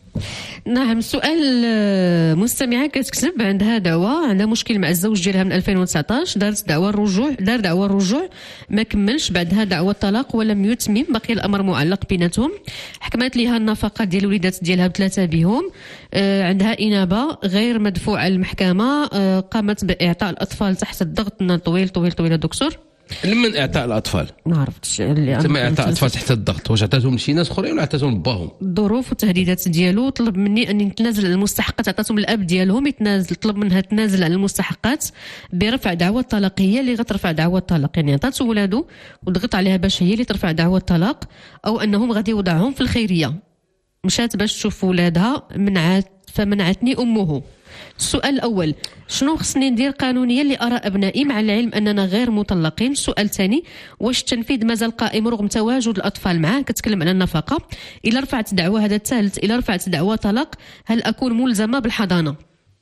Speaker 3: نعم سؤال مستمعة كتكتب عندها دعوة، عندها مشكل مع الزوج ديالها من ألفين وتسعطاش، دارت دعوة الرجوع، دار دعوة الرجوع ما كملش، بعدها دعوة الطلاق ولم يتمم، بقي الأمر معلق بيناتهم. حكمت ليها النفقة ديال الوليدات ديالها بثلاثة بهم. آه عندها إنابة غير مدفوعة للمحكمة. آه قامت بإعطاء الأطفال تحت الضغط طويل طويل طويل دكتور.
Speaker 7: لمن اعطاء الاطفال
Speaker 3: ما عرفتش اللي
Speaker 7: تم اعطاء الاطفال تحت الضغط، واش عطاتهم لشي ناس اخرين ولا عطاتهم لباهم؟
Speaker 3: الظروف والتهديدات ديالو طلب مني اني نتنازل على المستحقات عطاتهم الاب ديالهم، يتنازل طلب منها تنازل على المستحقات برفع دعوى طلاقيه اللي غترفع دعوى الطلاق، يعني عطات ولادو وضغط عليها باش هي اللي ترفع دعوى الطلاق، او انهم غادي يوضعهم في الخيريه. مشات باش تشوف ولادها، منعت فمنعتني امه. السؤال الأول: شنو خصني ندير قانونيا لأرى أبنائي مع العلم أننا غير مطلقين؟ السؤال الثاني: واش التنفيذ مازال قائم رغم تواجد الأطفال معه؟ كتكلم على النفقة. إلا رفعت دعوة، هذا الثالث، إلا رفعت دعوة طلاق هل أكون ملزمة بالحضانة؟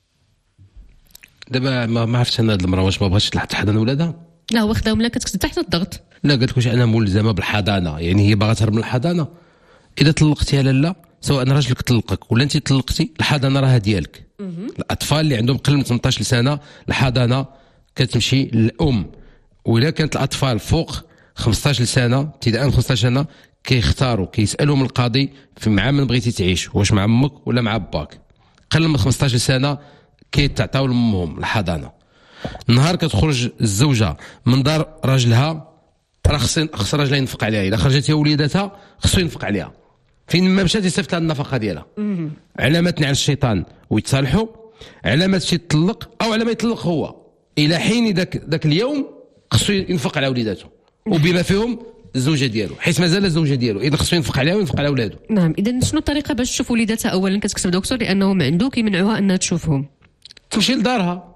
Speaker 7: دابا ما عرفتش أنا هاد المرأة واش ما بغاتش تحضن ولادها؟
Speaker 3: لا، هو خداهم لها كتكتب تحت الضغط.
Speaker 7: لا، قالت لك واش أنا ملزمة بالحضانة، يعني هي باغا تهرب من الحضانة. إذا طلقتيها لالا، سواء راجلك طلقك ولا انت طلقتي، الحضانه راها ديالك. الاطفال اللي عندهم قل من ثمنطاش سنه الحضانه كتمشي للام، وإلا كانت الاطفال فوق خمسطاش سنه ابتداء من خمسطاش سنه كيختاروا كيسالوا من القاضي في مع من بغيتي تعيش، واش مع امك ولا مع باك. قل من خمسطاش سنه كيتعطاو لامهم الحضانه. نهار كتخرج الزوجه من دار راجلها راه خص راجلها ينفق عليها، الا خرجت هي وليداتها خصو ينفق عليها. فين ما مشات يصيفط لها النفقه ديالها. علامات على الشيطان ويتصالحوا، علامات شي تطلق او على ما يطلق هو، الى حين ذاك ذاك اليوم خصو ينفق على وليداته وبما فيهم الزوجه ديالو، حيت مازال الزوجه ديالو، اذا خصو ينفق عليها وينفق على ولادو.
Speaker 3: نعم. اذا شنو الطريقه باش تشوف وليداتها؟ اولا كتكتب دكتور لانهم عندوك يمنعوها انها تشوفهم.
Speaker 7: تمشي لدارها،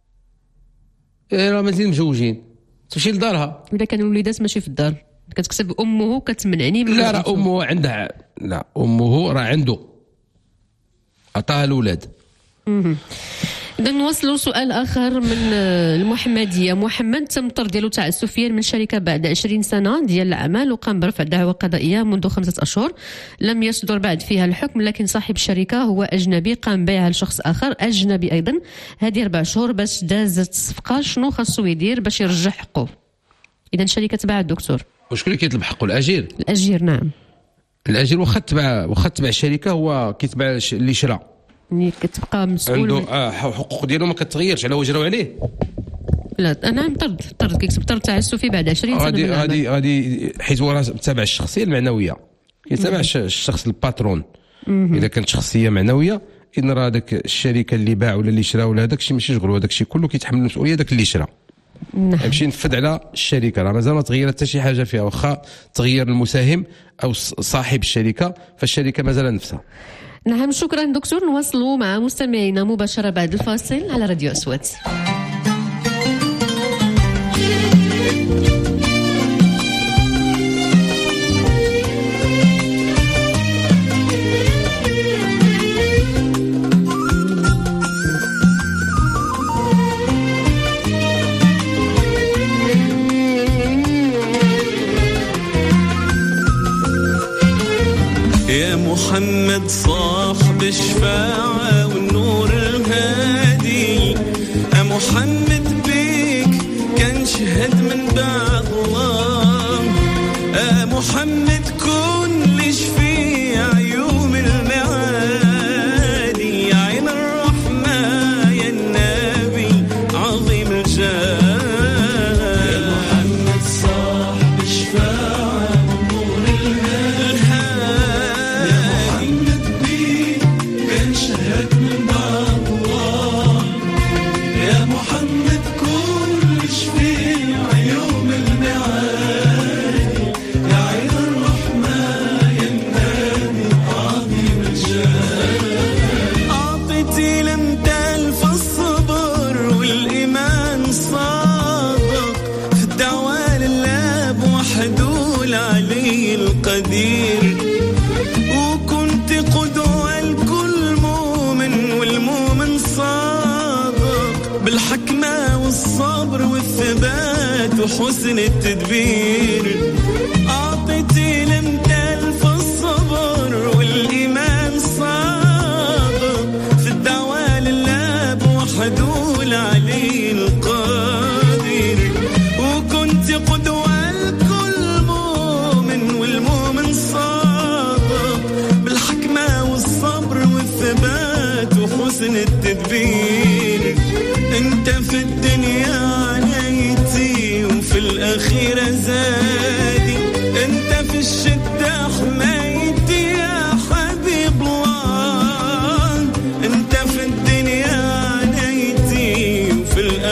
Speaker 7: راه مازال مزوجين، تمشي لدارها.
Speaker 3: اذا كانوا الوليدات ماشي في الدار كتكتب امه كتمنعني من
Speaker 7: لا، راه امه عندها، لا امه راه عنده عطاها الاولاد.
Speaker 3: إذا نوصلوا سؤال آخر من المحمدية. محمد تم طرد ديالو تاع سفيان من شركة بعد عشرين سنة ديال الأعمال، وقام برفع دعوى قضائية منذ خمسة أشهر لم يصدر بعد فيها الحكم، لكن صاحب الشركة هو أجنبي قام بيعها لشخص آخر أجنبي أيضا. هذه أربع شهور باش دازت الصفقة، شنو خاصو يدير باش يرجع حقه؟ إذا الشركة تبع الدكتور.
Speaker 7: وشكون اللي كيطلب حقه؟ الأجير.
Speaker 3: الأجير نعم.
Speaker 7: الأجير واخا تبع واخا تبع الشركة هو كيتبع اللي شرا.
Speaker 3: يعني كتبقى مسؤول
Speaker 7: عنده آه حقوق ديالو ما كتغيرش على واجراو عليه.
Speaker 3: لا انا طرد طرد كيكتب طرد تاع السوفي بعد عشرين سنه.
Speaker 7: غادي غادي غادي حيت هو راه تابع الشخصيه المعنويه، كيتابع الشخص الباترون. اذا كانت شخصيه معنويه اذا راه داك الشركه اللي باع ولا اللي شرا ولا هذاك الشيء ماشي شغل، هذاك الشيء كله كيتحمل المسؤوليه داك اللي شرا.
Speaker 3: نعم.
Speaker 7: يمشي ينفذ على الشركه، راه مازال ما تغيرت حتى شي حاجه فيها، واخا تغير المساهم او صاحب الشركه فالشركه مازال نفسها.
Speaker 3: نعم شكرا دكتور. نواصلوا مع مستمعينا مباشرة بعد الفاصل على راديو أصوات.
Speaker 6: يا محمد صاحب الشفاعة والنور الهادي، يا محمد بيك كان شهد من بعد الله، يا محمد كن لي شفيع يوم المعادي، يا عين الرحمة يا النبي عظيم الجاه، يا محمد صاحب الشفاعة والنور الهادي، القدير، وكنت قدوة لكل مؤمن والمؤمن صادق، بالحكمة والصبر والثبات وحسن التدبير، أعطيتي المثال في الصبر والإيمان صادق، في الدعوة لله بوحده العلي القدير، وكنت قدوة وحسن التدبير، انت في الدنيا عليتي وفي الاخير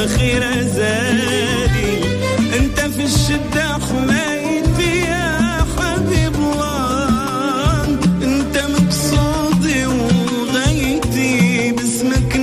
Speaker 6: خير زادي انت في الشدة حمايتي يا حبيب الله انت مقصودي وغايتي باسمك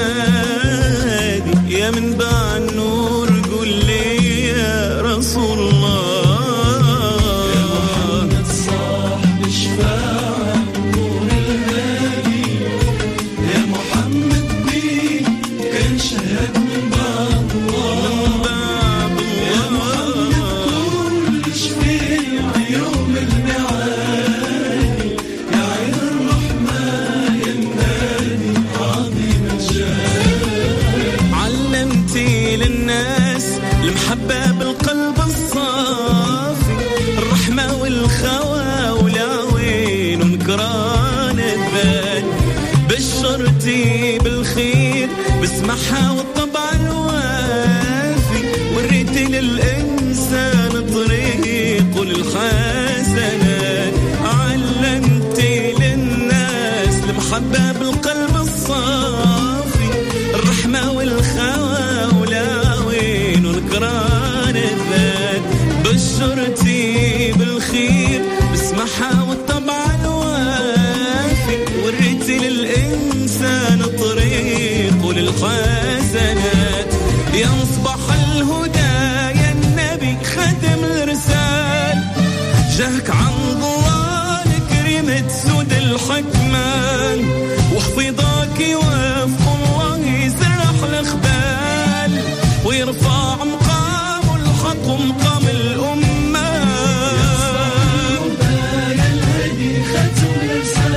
Speaker 6: نادي يا منبع النور قول لي يا رسول الله يا محمد صاحب الشفاعة نور الهادي يا محمد بيك كان شهد من باب الله يا محمد كل شفيع يوم المعاد يا عين الرحمة يا النادي عظيم الجاه علمتي للناس المحبة بالقلب الصافي الرحمة والخوى والعوين ونكران الذات بشرتي بالخير بسمعها والطبع الوافي وريتي للإنسان طريق للحسنات علمتي للناس المحبة بالقلب الصافي الرحمة والخوى والعوين ونكران الذات بشرتي بالخير بسمعها والطبع الوافي وريتي للإنسان طريق للحسنات يا مصباح الهدى يا النبي خاتم الرسال جاك عند الله الكريم تسود الحكمان وحفظك يوافق الله يسرح الأخبال ويرفع مقام الحق ومقام الأمة يا الهدي خاتم الرسال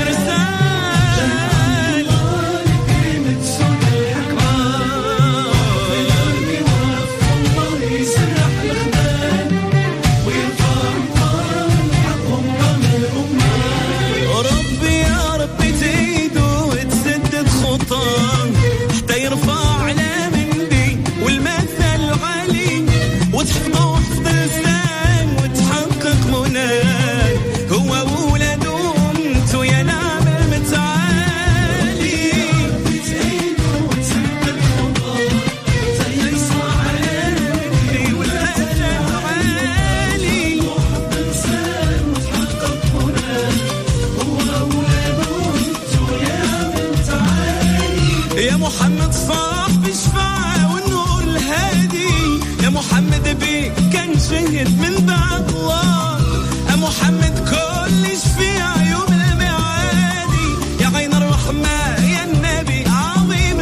Speaker 6: رسال الكريم تسود الحكمان ويوافق الله يسرح الأخبال ويرفع مقام الحق ومقام الأمة ربي يا ربي تزيدو وتسدد خطاه حتى يرفع على منبي والمثل العالي وتحفظه حفظ لسان وتحقق مناه هو وولاد وامته يا نعم المتعالي تزيدو وتسدد خطاه حتى يرفع على منبي والمثل العالي وحفظ لسان وتحقق مناه هو وولاد وامته يا نعم المتعالي يا محمد صاحب الشفاعة والنور الهادي يا محمد بيك كان شهد من بعد الله يا محمد كل شفيع يوم المعادي يا عين الرحمة يا النبي عظيم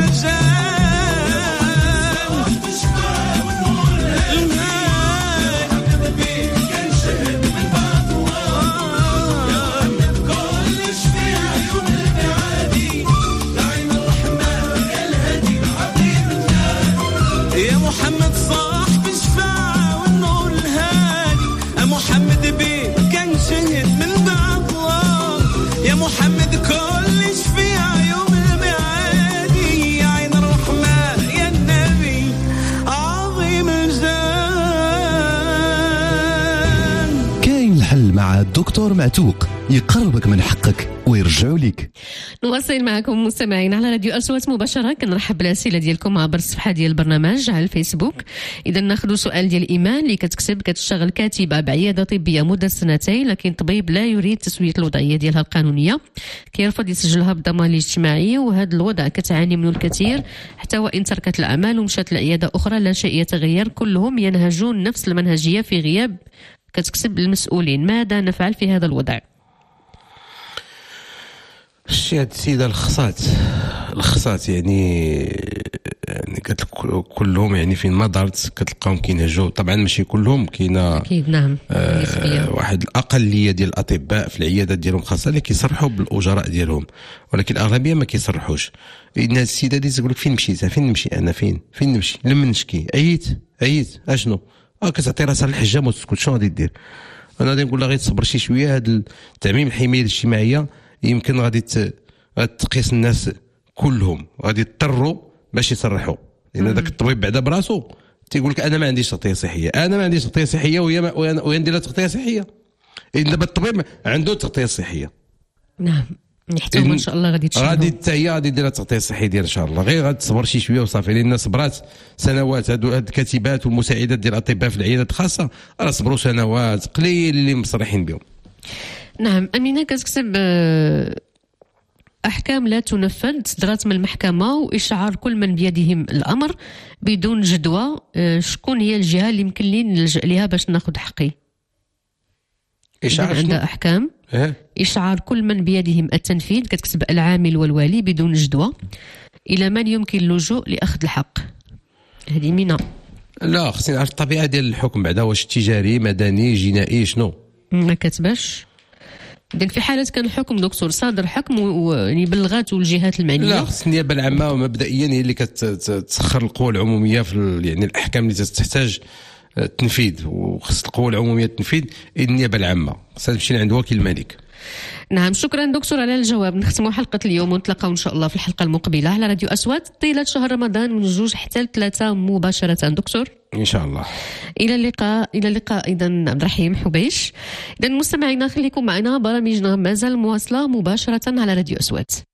Speaker 6: الجاه صاحب الشفاعة والنور الهادي محمد بيك كان شهد من بعد الله يا محمد كل شفيع يوم المعادي يا عين الرحمة يا الهادي عظيم الجاه يا محمد صاحب الشفاعة والنور الهادي يا محمد بيك كان شهد من بعد الله يا محمد كل شفيع يوم المعادي يا عين الرحمة يا النبي عظيم الجاه
Speaker 2: كاين الحل مع الدكتور معتوق يقربك من حقك ويرجعوا لك.
Speaker 3: نواصل معكم مستمعين على راديو أصوات مباشرة. كنرحب بالأسئلة ديالكم عبر الصفحة ديال البرنامج على الفيسبوك. إذا ناخذ سؤال ديال إيمان اللي كتكتب كتشتغل كاتبة بعيادة طبية مدة سنتين لكن الطبيب لا يريد تسوية الوضعية ديالها القانونية كيرفض يسجلها بالضمان الاجتماعي وهذا الوضع كتعاني منه الكثير حتى وإن تركت الأعمال ومشات لعيادة أخرى لا شيء يتغير كلهم ينهجون نفس المنهجية في غياب كتكتب المسؤولين. ماذا نفعل في هذا الوضع؟
Speaker 7: الشيء هاد السيدة الخصات الخصات يعني يعني كلهم يعني فين ما دارت كتلقاهم كينهجوا. طبعا ماشي كلهم، كاينه
Speaker 3: اكيد نعم
Speaker 7: آه واحد الاقليه ديال الاطباء في العيادات ديالهم خاصه اللي كيصرحوا بالاجراء ديالهم، ولكن الاغلبيه ما كيصرحوش. ان السيده دي تقول لك فين مشيت، فين نمشي انا، فين فين نمشي لمن نشكي، عييت عييت اشنو اه كتعطي راسها الحجام وتسكت. شنو غادي دير؟ انا غادي نقول لها غير تصبر شي شويه. هذا التعميم الحمايه الاجتماعيه يمكن غادي تقيس الناس كلهم، غادي يضطروا باش يصرحوا، لان داك الطبيب بعدا براسو تيقول لك انا ما عنديش تغطيه صحيه، انا ما عنديش تغطيه صحيه وهي وهي ندير لها تغطيه صحيه. اذا دابا الطبيب عنده تغطيه صحيه.
Speaker 3: نعم حتى هما ان شاء الله غادي تشهدوا
Speaker 7: غادي حتى هي غادي دير التغطيه الصحي ديالها ان شاء الله. غير غادي تصبر شي شويه وصافي، لان صبرات سنوات. هادو هاد الكاتبات والمساعدات ديال الاطباء في العيادات الخاصه راه صبروا سنوات قليل اللي مصرحين بهم.
Speaker 3: نعم. أمينة كتكتب أحكام لا تنفذ صدرت من المحكمة وإشعار كل من بيدهم الأمر بدون جدوى. شكون هي الجهة اللي يمكن لي نلجأ لها باش ناخذ حقي؟
Speaker 7: إشعار
Speaker 3: عندها أحكام
Speaker 7: إيه؟
Speaker 3: إشعار كل من بيدهم التنفيذ، كتكتب العامل والوالي بدون جدوى، إلى من يمكن اللجوء لأخذ الحق. هذه مينا.
Speaker 7: لا خصني نعرف الطبيعة ديال الحكم بعدا، واش تجاري مدني جنائي شنو؟
Speaker 3: ما كتباش. إذن في حالة كان الحكم دكتور صادر حكم يعني بلغات الجهات المعنية.
Speaker 7: لا خص النيابة العامة مبدئيا هي اللي كتسخر القوى العمومية في يعني الأحكام اللي تحتاج التنفيذ، وخص القوى العمومية التنفيذ النيابة العامة خصها تمشي عند وكيل الملك.
Speaker 3: نعم شكرا دكتور على الجواب. نختموا حلقة اليوم ونتلاقاو إن شاء الله في الحلقة المقبلة على راديو أصوات طيلة شهر رمضان من جوج حتى لثلاثة مباشرة دكتور
Speaker 7: إن شاء الله.
Speaker 3: إلى اللقاء. إلى اللقاء إذا عبد الرحيم حبيش. إذا مستمعينا خليكم معنا، برامجنا مازال مواصلة مباشرة على راديو أصوات.